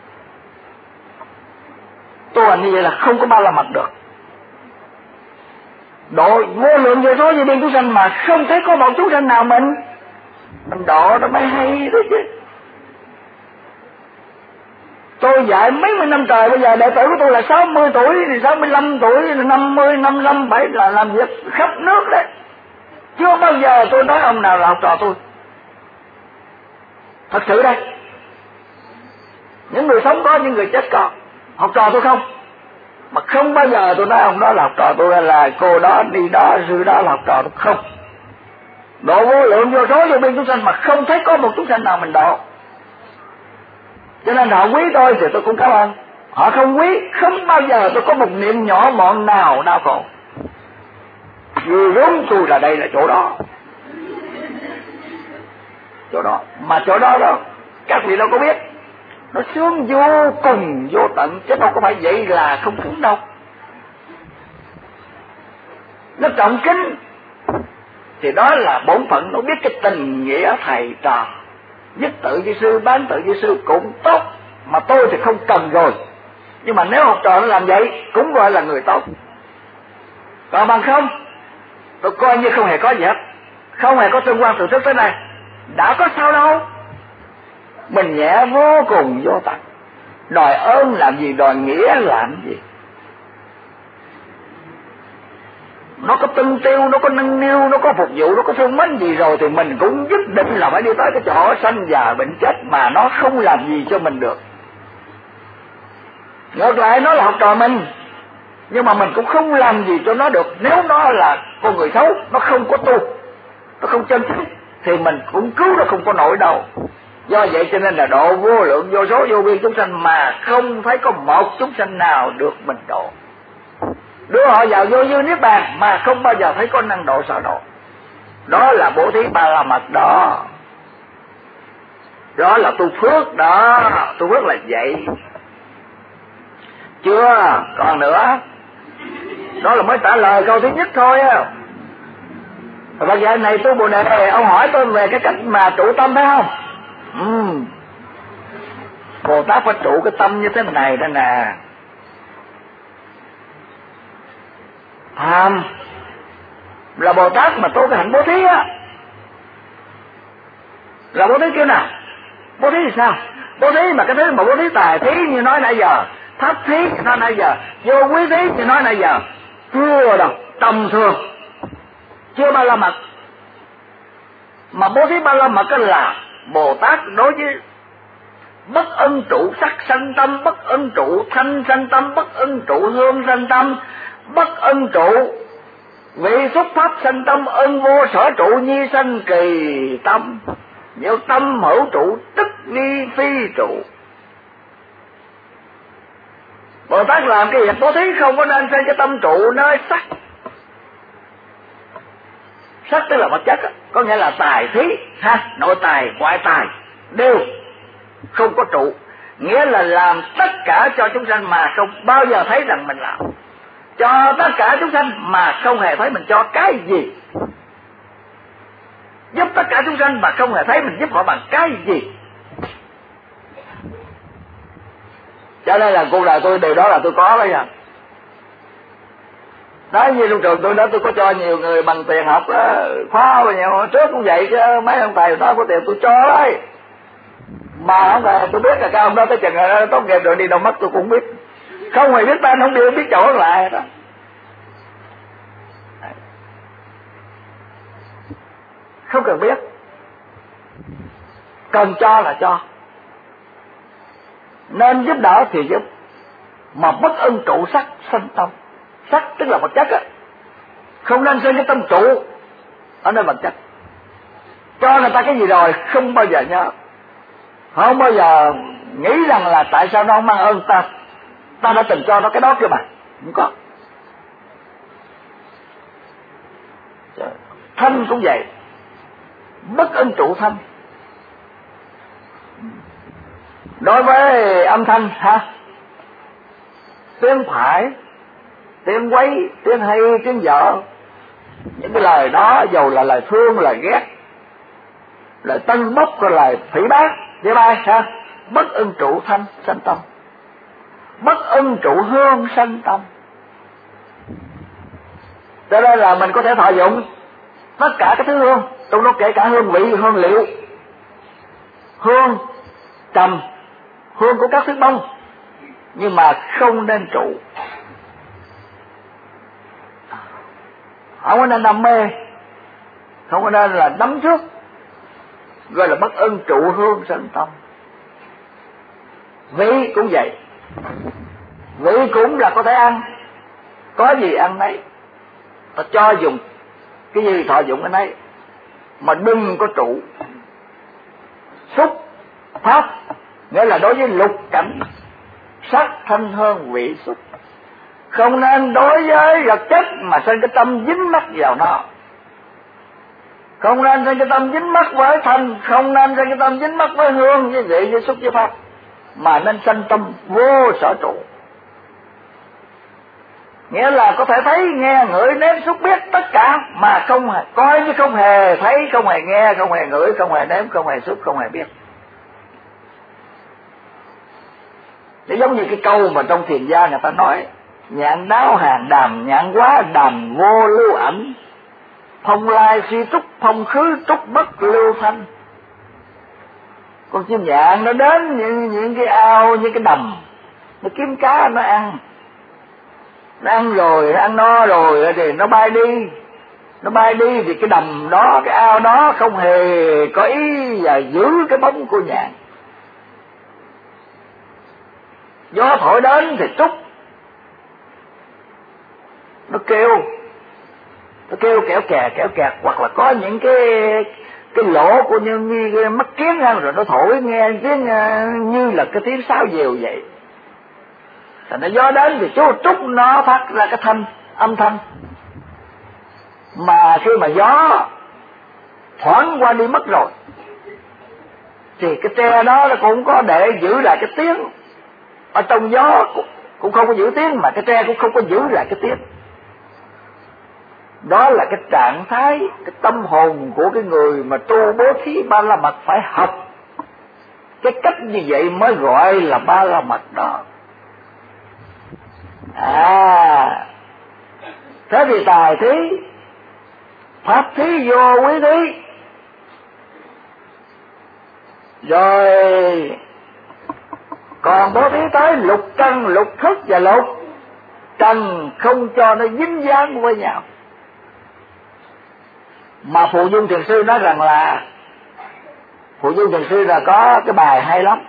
Tu hành như vậy là không có bao la mật được. Độ vô lượng vô số vô biên chúng sanh mà không thấy có một chúng sanh nào mình độ nó mới hay đó chứ. Tôi dạy mấy mươi năm trời, bây giờ đệ tử của tôi là 60 tuổi, thì 65 tuổi, 50, 55, 7 là làm việc khắp nước đấy. Chưa bao giờ tôi nói ông nào là học trò tôi. Thật sự đây. Những người sống có, những người chết có. Học trò tôi không. Mà không bao giờ tôi nói ông đó là học trò tôi, hay là cô đó, đi đó, sư đó là học trò tôi, không. Độ vô lượng vô số vô biên chúng sanh mà không thấy có một chúng sanh nào mình độ. Cho nên họ quý tôi thì tôi cũng cảm ơn. Họ không quý, không bao giờ tôi có một niệm nhỏ mọn nào đau khổ. Vì đúng tôi là đây là chỗ đó. Chỗ đó. Mà chỗ đó đó, các vị đâu có biết. Nó sướng vô cùng vô tận, chứ đâu có phải vậy là không sướng đâu. Nó trọng kính thì đó là bổn phận, nó biết cái tình nghĩa thầy trò. Nhất tự với sư, bán tự với sư cũng tốt, mà tôi thì không cần rồi. Nhưng mà nếu học trò nó làm vậy cũng gọi là người tốt. Còn bằng không, tôi coi như không hề có gì hết, không hề có tương quan từ trước tới nay. Đã có sao đâu. Mình nhẹ vô cùng vô tận. Đòi ơn làm gì, đòi nghĩa làm gì. Nó có tân tiêu, nó có nâng niu, nó có phục vụ, nó có thương mến gì rồi thì mình cũng nhất định là phải đi tới cái chỗ sanh già bệnh chết, mà nó không làm gì cho mình được. Ngược lại nó là học trò mình, nhưng mà mình cũng không làm gì cho nó được. Nếu nó là con người xấu, nó không có tu, nó không chân chính, thì mình cũng cứu nó không có nổi đâu. Do vậy cho nên là độ vô lượng vô số vô biên chúng sanh mà không thấy có một chúng sanh nào được mình độ. đưa họ vào vô dư niết bàn mà không bao giờ thấy có năng độ sở độ. Đó là bố thí ba la mật đó. Đó là tu phước đó. Tu phước là vậy. Chưa, còn nữa. Đó là mới trả lời câu thứ nhất thôi á. Bây giờ này tôi Bồ Đề, ông hỏi tôi về cái cách mà trụ tâm phải không? Bồ Tát phải trụ cái tâm như thế này đây nè. Tham là Bồ Tát mà tu cái hạnh bố thí á. Là bố thí kiểu nào? Bố thí thì sao? Bố thí mà cái thứ mà bố thí tài thí như nói nãy giờ, thấp thí như nói nãy giờ, vô quý thí như nói nãy giờ, chưa đâu, tầm thường, chưa ba la mật. Mà bố thí ba la mật là Bồ Tát đối với bất ân trụ sắc sanh tâm, bất ân trụ thanh sanh tâm, bất ân trụ hương sanh tâm, bất ân trụ vị xúc pháp sanh tâm, ân vô sở trụ nhi sanh kỳ tâm. Nếu tâm hữu trụ tức nghi phi trụ. Bồ Tát làm cái việc bố thí không có nên xây cái tâm trụ nơi sắc. Sắc tức là vật chất, có nghĩa là tài thí ha, nội tài ngoại tài đều không có trụ, nghĩa là làm tất cả cho chúng sanh mà không bao giờ thấy rằng mình làm, cho tất cả chúng sanh mà không hề thấy mình cho cái gì, giúp tất cả chúng sanh mà không hề thấy mình giúp họ bằng cái gì. Cho nên là cuộc đời tôi điều đó là tôi có đấy nha. Nói như trong trường tôi đó, tôi có cho nhiều người bằng tiền học khóa và nhiều trước cũng vậy chứ, mấy ông thầy đó có tiền tôi cho đấy. Mà không phải tôi biết là cái ông đó tới chừng tốt nghiệp rồi đi đâu mất tôi cũng biết, không hề biết tên, không đi biết chỗ lại đó. Không cần biết, cần cho là cho, nên giúp đỡ thì giúp, mà bất ân trụ sắc sanh tâm. Sắc tức là vật chất á, không nên sinh cái tâm trụ ở nơi vật chất. Cho người ta cái gì rồi không bao giờ nhớ, không bao giờ nghĩ rằng là tại sao nó không mang ơn ta, ta đã từng cho nó cái đó kia mà, không có. Thanh cũng vậy, bất ân trụ thanh. Đối với âm thanh ha, tiếng phải, tiếng quấy, tiếng hay, tiếng dở, những cái lời đó dầu là lời thương, lời ghét, lời tân bốc, lời phỉ báng, với bay ha, bất ân trụ thanh sanh tâm, bất ân trụ hương sanh tâm. Cho nên là mình có thể thọ dụng tất cả các thứ hương, trong đó kể cả hương vị, hương liệu, hương trầm, hương của các thứ bông, nhưng mà không nên trụ, không có nên đam mê, không có nên là đắm trước, gọi là bất ân trụ hương sanh tâm. Vị cũng vậy, vị cũng là có thể ăn, có gì ăn nấy, ta cho dùng cái gì thọ dụng cái nấy, mà đừng có trụ. Xúc pháp nghĩa là đối với lục cảnh sắc thanh hương vị xúc, không nên đối với vật chất mà sinh cái tâm dính mắc vào nó, không nên sinh cái tâm dính mắc với thanh, không nên sinh cái tâm dính mắc với hương, với vị, với xúc, với pháp, mà nên sanh tâm vô sở trụ. Nghĩa là có thể thấy, nghe, ngửi, nếm, xúc, biết tất cả, mà không hề coi như không hề thấy, không hề nghe, không hề ngửi, không hề nếm, không hề xúc, không hề biết. Để giống như cái câu mà trong thiền gia người ta nói: nhạn đáo hàng đàm, nhạn quá đàm vô lưu ảnh, phong lai suy trúc, phong khứ trúc bất lưu thanh. Con chim nhạn nó đến những cái ao, những cái đầm, nó kiếm cá nó ăn. Nó ăn rồi, nó ăn no rồi thì nó bay đi. Nó bay đi thì cái đầm đó, cái ao đó không hề có ý và giữ cái bóng của nhạn. Gió thổi đến thì trúc, nó kêu kéo kẹt, hoặc là có những cái lỗ của như cái mắt kiến ra, rồi nó thổi nghe tiếng như là cái tiếng sáo diều vậy. Thành nó gió đến thì chú trúc nó phát ra cái thanh âm thanh, mà khi mà gió thoảng qua đi mất rồi thì cái tre đó nó cũng có để giữ lại cái tiếng, ở trong gió cũng không có giữ tiếng, mà cái tre cũng không có giữ lại cái tiếng. Đó là cái trạng thái, cái tâm hồn của cái người mà tu bố thí ba la mật phải học. Cái cách như vậy mới gọi là ba la mật đó. Thế thì tài thí, pháp thí, vô quý thí, rồi còn bố thí tới lục căn, lục thức và lục trần, không cho nó dính dáng với nhau. Mà Phụ Dương Thiền Sư nói rằng là, Phụ Dương Thiền Sư là có cái bài hay lắm: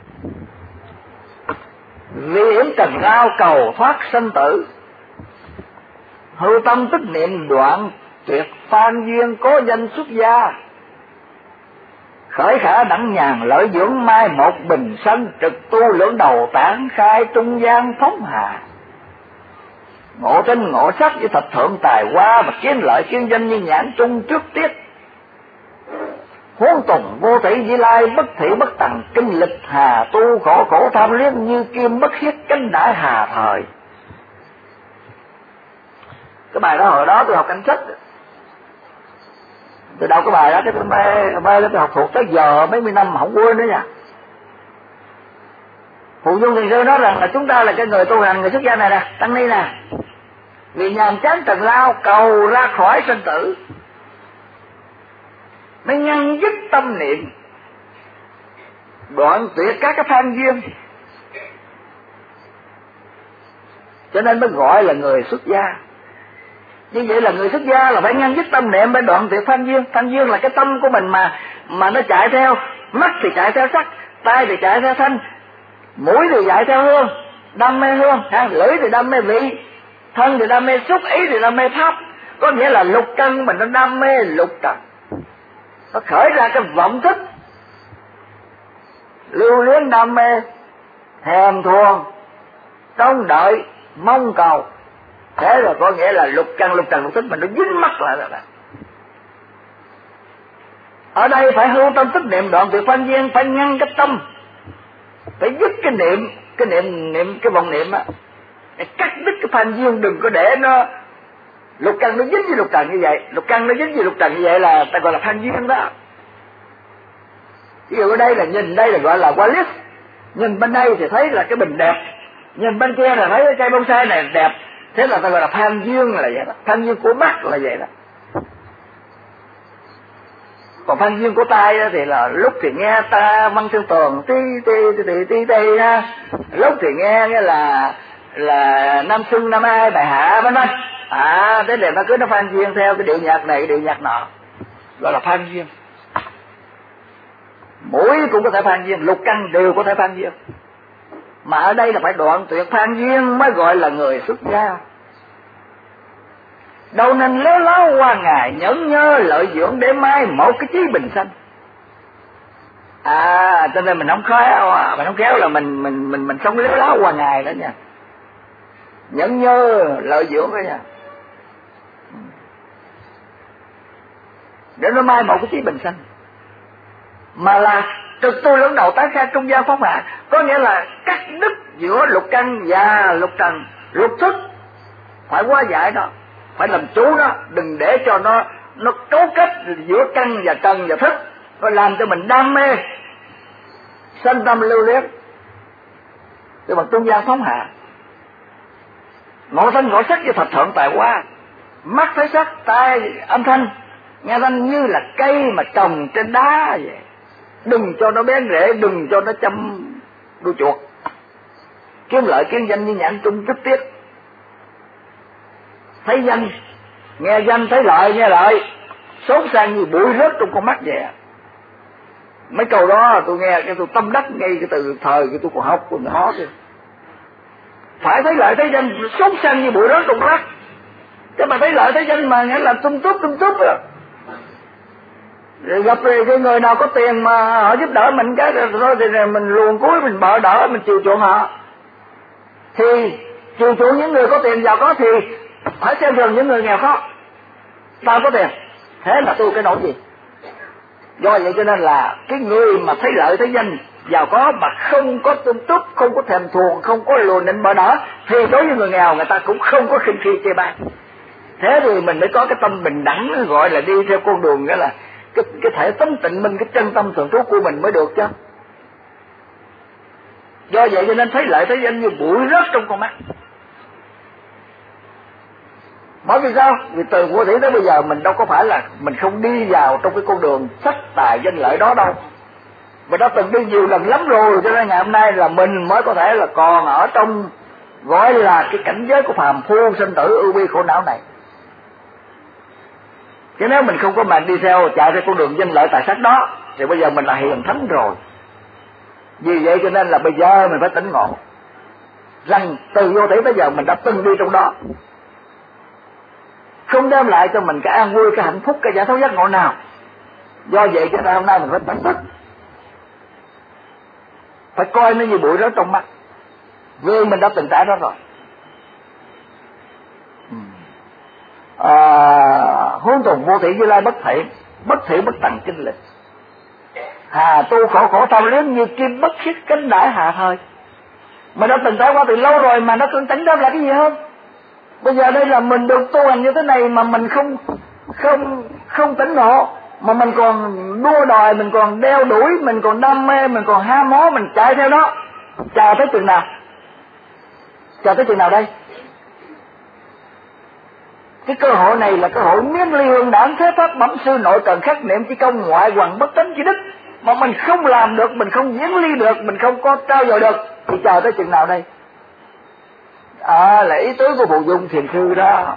vì yểm trần lao cầu thoát sanh tử, hưu tâm tức niệm đoạn tuyệt phan duyên cố danh xuất gia, khởi khả đẳng nhàn lợi dưỡng mai một bình sanh, trực tu lưỡng đầu tản khai trung gian phóng hà, ngộ tinh ngộ sắc với thập thượng tài hoa, mà kiến lợi kiến danh như nhãn trung trước tiết, huống tùng vô thị di lai bất thị bất tằng, kinh lịch hà tu khổ khổ tham luyến như kim bất khiết cánh đại hà thời. Cái bài đó hồi đó tôi học cảnh sách, tôi đọc cái bài đó cái tôi mê tôi học thuộc tới giờ mấy mươi năm không quên nữa nha. Phụ Dương Thiền Sư nói rằng là chúng ta là cái người tu hành, người xuất gia này nè, tăng ni nè, vì nhàm chán trần lao cầu ra khỏi sinh tử, mới ngăn dứt tâm niệm, đoạn tuyệt các cái tham duyên, cho nên mới gọi là người xuất gia. Như vậy là người xuất gia là phải ngăn dứt tâm niệm, phải đoạn tuyệt tham duyên. Tham duyên là cái tâm của mình mà nó chạy theo, mắt thì chạy theo sắc, tai thì chạy theo thanh, mũi thì chạy theo hương, đam mê hương, lưỡi thì đam mê vị, thân thì đam mê xúc, ý thì đam mê pháp. Có nghĩa là lục căn mình nó đam mê lục trần, nó khởi ra cái vọng thức lưu luyến đam mê, thèm thuồng, trông đợi, mong cầu. Thế rồi có nghĩa là lục căn lục trần lục thức mình nó dính mắc lại rồi. Ở đây phải hưu tâm tức niệm đoạn tuyệt phan duyên, phải ngăn cái tâm, phải dứt cái niệm, cái vọng niệm á, cắt đứt cái phan duyên, đừng có để nó lục căn nó dính với lục trần như vậy. Lục căn nó dính với lục trần như vậy là ta gọi là phan duyên đó. Ví dụ ở đây là nhìn đây là gọi là qua liếc, nhìn bên đây thì thấy là cái bình đẹp, nhìn bên kia là thấy cái cây bonsai này đẹp, thế là ta gọi là phan duyên là vậy đó. Phan duyên của mắt là vậy đó. Còn phan duyên của tai thì là lúc thì nghe ta Văn Xương Tường ti ha, lúc thì nghe là Nam Xuân Nam Ai bài hạ vân vân. Thế để nó cứ nó phan duyên theo cái điệu nhạc này điệu nhạc nọ, gọi là phan duyên. Mũi cũng có thể phan duyên, lục căn đều có thể phan duyên. Mà ở đây là phải đoạn tuyệt phan duyên mới gọi là người xuất gia. Đâu nên léo láo qua ngày nhẫn nhơ lợi dưỡng để mai một cái chí bình sanh. Cho nên mình không khéo là mình sống léo láo qua ngày đó nha. Nhẫn nhơ lợi dưỡng đó nha, để nó mai một cái chí bình sanh. Mà là trực tu lưỡng đầu tán khai trung gian phóng hạ, có nghĩa là cắt đứt giữa lục căn và lục trần, lục thức, phải hóa giải đó, phải làm chủ đó, đừng để cho nó cấu kết giữa căn và trần và thức, nó làm cho mình đam mê, sanh tâm lưu luyến. Từ bằng trung gian phóng hạ, ngộ thanh ngộ sắc với thập thượng tài hoa, mắt thấy sắc, tai âm thanh, nghe thanh như là cây mà trồng trên đá vậy. Đừng cho nó bén rễ, đừng cho nó chăm đuôi chuột. Kiếm lợi kiếm danh như nhãn trung trước tiết. Thấy danh, nghe danh, thấy lợi, nghe lợi, sốt sang như bụi rớt trong con mắt vậy. Mấy câu đó tôi nghe cái tôi tâm đắc ngay cái từ thời cái tôi còn học còn nhỏ kìa. Phải thấy lợi thấy danh, sốt sang như bụi rớt trong mắt. Chứ mà thấy lợi thấy danh mà nghĩa là tung túp rồi. Gặp cái người nào có tiền mà họ giúp đỡ mình cái rồi thì mình luồn cuối, mình bợ đỡ, mình chiều chuộng họ. Thì chiều chuộng những người có tiền giàu có thì phải xem thường những người nghèo khó. Tao có tiền, thế là tu cái nỗi gì? Do vậy cho nên là cái người mà thấy lợi thấy danh giàu có mà không có tươm túp, không có thèm thuồng, không có lùa nịnh bợ đỡ, thì đối với người nghèo người ta cũng không có khinh khi chê bai. Thế thì mình mới có cái tâm bình đẳng, gọi là đi theo con đường nghĩa là cái thể tánh tịnh minh, cái chân tâm thường trú của mình mới được chứ. Do vậy cho nên thấy lợi thấy danh như bụi rớt trong con mắt. Bởi vì sao? Vì từ vô thủy tới bây giờ mình đâu có phải là mình không đi vào trong cái con đường sắc tài danh lợi đó đâu. Mình đã từng đi nhiều lần lắm rồi, cho nên ngày hôm nay là mình mới có thể là còn ở trong gọi là cái cảnh giới của phàm phu sinh tử ưu bi khổ não này. Chứ nếu mình không có mà đi theo chạy theo con đường danh lợi tài sắc đó thì bây giờ mình là hiền thánh rồi. Vì vậy cho nên là bây giờ mình phải tỉnh ngộ rằng từ vô thủy tới giờ mình đã từng đi trong đó, không đem lại cho mình cái an vui, cái hạnh phúc, cái giải thoát giác ngộ nào. Do vậy cho nên hôm nay mình phải tỉnh thức, phải coi nó như bụi rớt trong mắt, vì mình đã từng trải đó rồi. Huống tùng vô thị Như Lai bất thị bất tận kinh lịch, hà tu khổ khổ thao liếm như kim bất khiết cánh đãi hạ thời. Mình đã từng trải qua từ lâu rồi mà nó cần tỉnh đáp là cái gì hơn. Bây giờ đây là mình được tu hành như thế này mà mình không tỉnh ngộ, mà mình còn đua đòi, mình còn đeo đuổi, mình còn đam mê, mình còn ham hố, mình chạy theo nó. Chờ tới chừng nào? Chờ tới chừng nào đây? Cái cơ hội này là cơ hội miếng ly hương đản thế pháp bẩm sư nội cần khắc niệm chi công ngoại hoàng bất tánh chi đức, mà mình không làm được, mình không diễn ly được, mình không có trao dồi được, thì chờ tới chừng nào đây? Là ý tứ của Phù Dung Thiền Sư đó.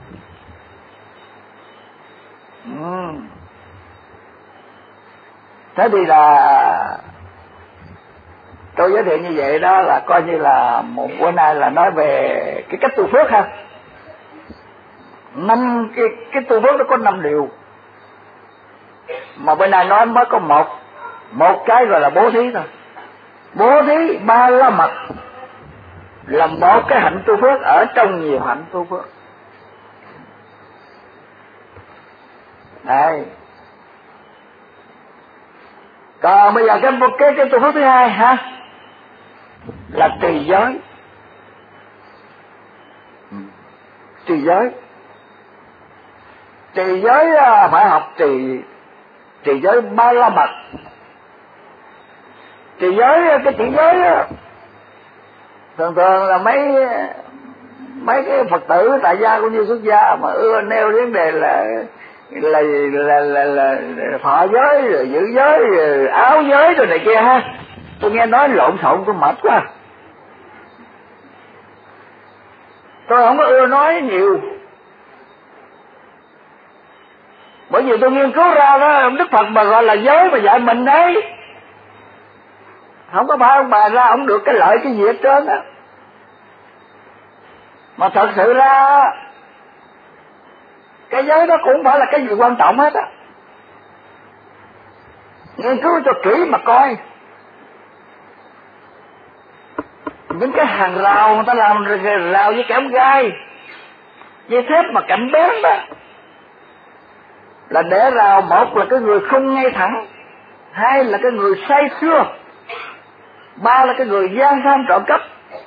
Thế thì là tôi giới thiệu như vậy đó, là coi như là một bữa nay là nói về cái cách tu phước ha. Cái tu phước nó có 5 điều, mà bữa nay nói mới có một cái gọi là bố thí thôi. Bố thí ba la mật là một cái hạnh tu phước ở trong nhiều hạnh tu phước. Đây. Còn bây giờ cái tu phước thứ hai ha, là trì giới. Trì giới phải học trì giới ba la mật. Trì giới, cái trì giới thường là mấy cái Phật tử tại gia cũng như xuất gia mà ưa nêu vấn đề là thọ giới rồi giữ giới rồi áo giới rồi này kia ha. Tôi nghe nói lộn xộn tôi mệt quá, tôi không có ưa nói nhiều, bởi vì tôi nghiên cứu ra đó Đức Phật mà gọi là giới mà dạy mình đấy, không có phải ông bà ra ông được cái lợi cái gì hết trơn á. Mà thật sự ra cái giới đó cũng phải là cái gì quan trọng hết á. Nghiên cứu cho kỹ mà coi. Những cái hàng rào người ta làm rào với kẽm gai, dây thép mà cạnh bén đó, là để rào một là cái người không ngay thẳng, hai là cái người say sưa, ba là cái người gian tham trộm cắp.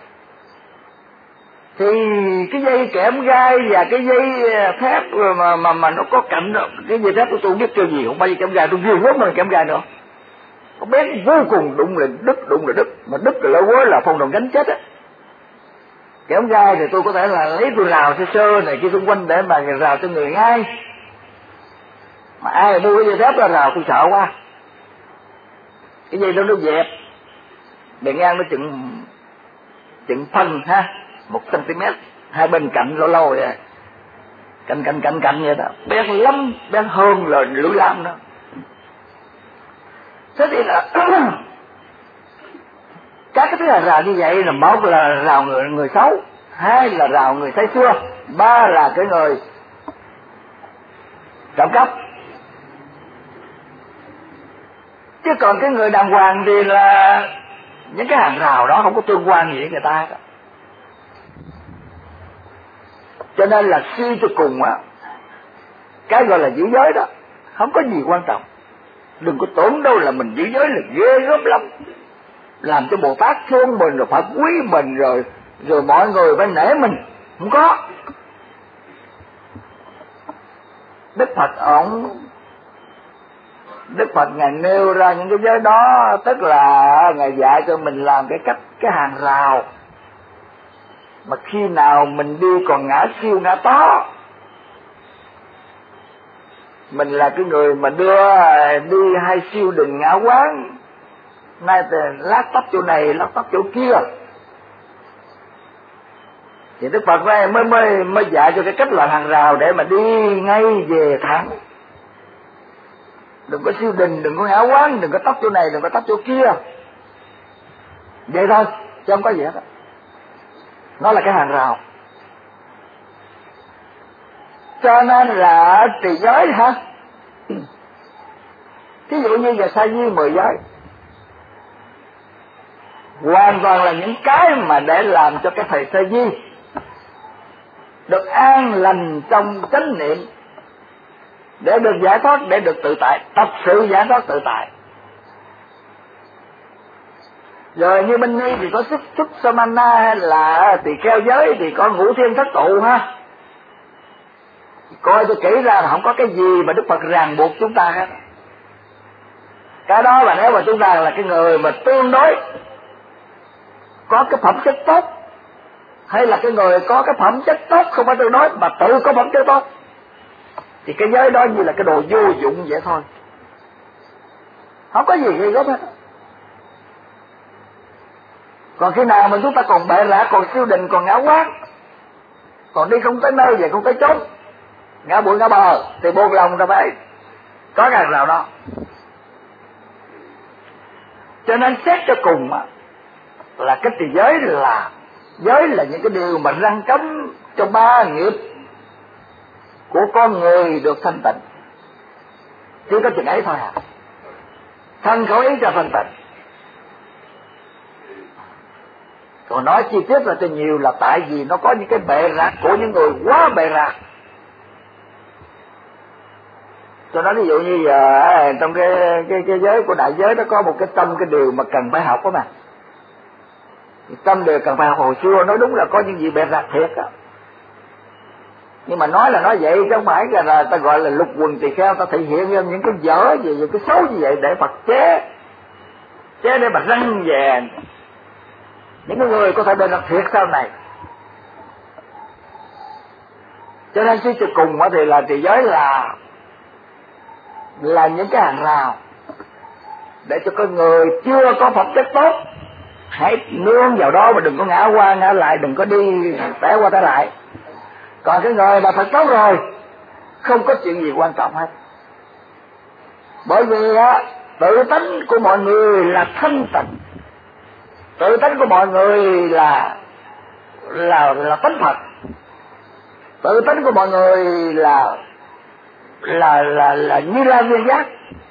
Thì cái dây kẽm gai và cái dây thép mà nó có cạnh đó, cái dây thép của tôi không biết kêu gì, không bao giờ kẽm gai, tôi ghê quá mà kẽm gai nữa, có bén vô cùng, đụng là đứt, mà đứt là lâu quá là phong đòn gánh chết á. Kẽm gai thì tôi có thể là lấy tôi rào sơ này kia xung quanh để mà rào cho người ngay, mà ai mua cái dây thép ra rào tôi sợ quá. Cái dây đó nó dẹp, bề ngang nó chừng phân ha, 1 cm, hai bên cạnh lâu vậy, cạnh vậy đó, bén lắm, bén hơn là lưỡi lam đó. Thế thì là các cái thứ là rào như vậy là một là rào người xấu, hai là rào người say xưa, ba là cái người trộm cắp. Chứ còn cái người đàng hoàng thì là những cái hàng rào đó không có tương quan gì với người ta đó. Cho nên là suy cho cùng á, cái gọi là giữ giới đó không có gì quan trọng. Đừng có tưởng đâu là mình giữ giới là ghê gớm lắm, làm cho Bồ Tát thương mình rồi Phật quý mình rồi mọi người phải nể mình. Không có. Đức Phật Ngài nêu ra những cái giới đó, tức là Ngài dạy cho mình làm cái hàng rào mà khi nào mình đi còn ngã siêu ngã tó. Mình là cái người mà đi hay siêu đình ngã quán, nay thì lát tóc chỗ này lát tóc chỗ kia, thì Đức Phật mới dạy cho cái cách làm hàng rào để mà đi ngay về thẳng. Đừng có siêu đình, đừng có ngã quán, đừng có tóc chỗ này, đừng có tóc chỗ kia. Vậy thôi, chứ không có gì hết. Nó là cái hàng rào. Cho nên là trì giới hả? Ví dụ như giờ sa di 10 giới, hoàn toàn là những cái mà để làm cho cái thầy sa di được an lành trong chánh niệm, để được giải thoát, để được tự tại, thật sự giải thoát tự tại. Rồi như bên Ni thì có xuất samana, hay là tỳ kheo giới thì có ngũ thiên thất tụ ha. Coi cho kỹ ra là không có cái gì mà Đức Phật ràng buộc chúng ta hết. Cái đó là nếu mà chúng ta là cái người mà tương đối có cái phẩm chất tốt, hay là cái người có cái phẩm chất tốt không phải tương đối mà tự có phẩm chất tốt, thì cái giới đó như là cái đồ vô dụng vậy thôi, không có gì gây gớm hết. Còn khi nào mà chúng ta còn bệ rạ, còn siêu đình, còn ngã quán, còn đi không tới nơi về không tới chốn, ngã bụi ngã bờ, thì buộc lòng ta phải có cái nào đó. Cho nên xét cho cùng là cái trì giới là những cái điều mà răn cấm cho 3 nghiệp của con người được thanh tịnh. Chỉ có chừng ấy thôi à. Thân khẩu ý cho thanh tịnh. Còn nói chi tiết là cho nhiều là tại vì nó có những cái bệ rạc của những người quá bệ rạc. Tôi nói ví dụ như giờ trong cái giới của đại giới nó có một cái tâm, cái điều mà cần phải học đó mà. Tâm đều cần phải học. Hồi xưa nói đúng là có những gì bệ rạc thiệt á, nhưng mà nói là nói vậy chứ không phải là ta gọi là lục quần tỳ kheo, ta thể hiện ra những cái dở gì, những cái xấu như vậy để Phật chế để mà răng về những người có thể bệ rạc thiệt sau này. Cho nên suy cho cùng thì là trì giới là những cái hàng rào để cho con người chưa có phẩm chất tốt hãy nương vào đó mà đừng có ngã qua ngã lại, đừng có đi té qua té lại. Còn cái người mà thật tốt rồi không có chuyện gì quan trọng hết, bởi vì tự tánh của mọi người là thanh tịnh, tự tánh của mọi người là tánh Phật, tự tánh của mọi người là Như Lai Viên Giác.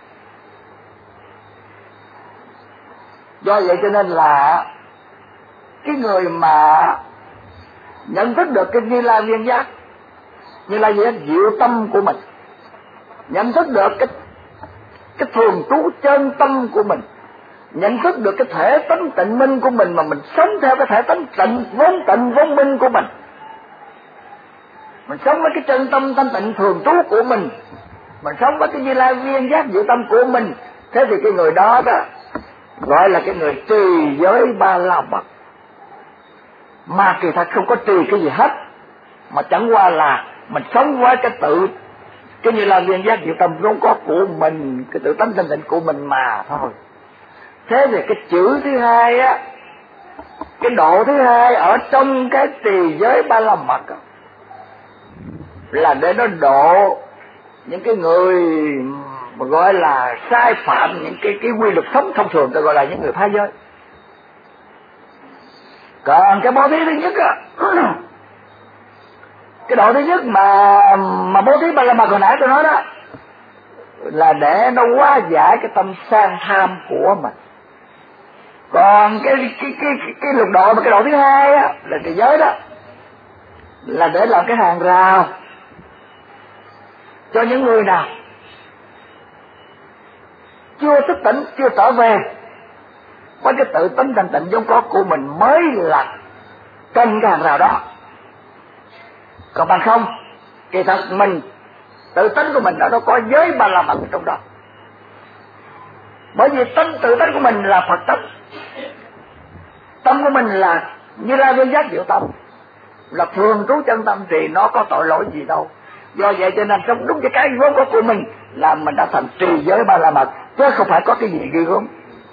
Do vậy cho nên là cái người mà nhận thức được cái Như Lai Viên Giác, Như Lai Viên Giác diệu tâm của mình, nhận thức được cái thường trú chân tâm của mình, nhận thức được cái thể tánh tịnh minh của mình, mà mình sống theo cái thể tánh tịnh vốn minh của mình sống với cái chân tâm thanh tịnh thường trú của mình sống với cái Như Lai Viên Giác diệu tâm của mình. Thế thì cái người đó gọi là cái người trì giới 3 la mật, mà kỳ thật không có trì cái gì hết, mà chẳng qua là mình sống với cái Như Lai Viên Giác diệu tâm vốn có của mình, cái tự tánh thanh tịnh của mình mà thôi. Thế thì cái chữ thứ hai cái độ thứ hai ở trong cái trì giới 3 la mật là để nó độ những cái người mà gọi là sai phạm những cái quy luật sống thông thường, ta gọi là những người phá giới. Còn cái bố thí thứ nhất cái độ thứ nhất mà bố thí 3 la mật hồi nãy tôi nói đó là để nó hóa giải cái tâm sang tham của mình. Còn cái lục độ mà cái độ thứ hai là trì giới đó là để làm cái hàng rào cho những người nào chưa thức tỉnh, chưa trở về với cái tự tính thanh tịnh vốn có của mình mới là cần cái hàng rào đó. Còn bằng không, kỳ thật mình tự tính của mình nó có giới ba la mật trong đó. Bởi vì tự tính của mình là Phật tính, tâm của mình là Như Lai Vô Giác Diệu Tâm, là thường trú chân tâm, thì nó có tội lỗi gì đâu. Do vậy cho nên trong đúng cái vốn có của mình là mình đã thành trì giới ba la mật, chứ không phải có cái gì ghê gớm.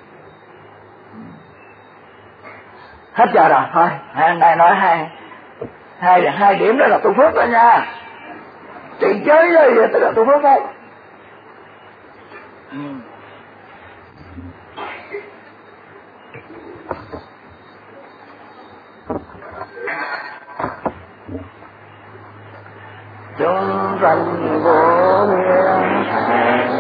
Hết giờ rồi, thôi này nói hai điểm đó là tu phước đó nha. Trì giới đó tức là tu phước đấy. Chúng sanh vô biên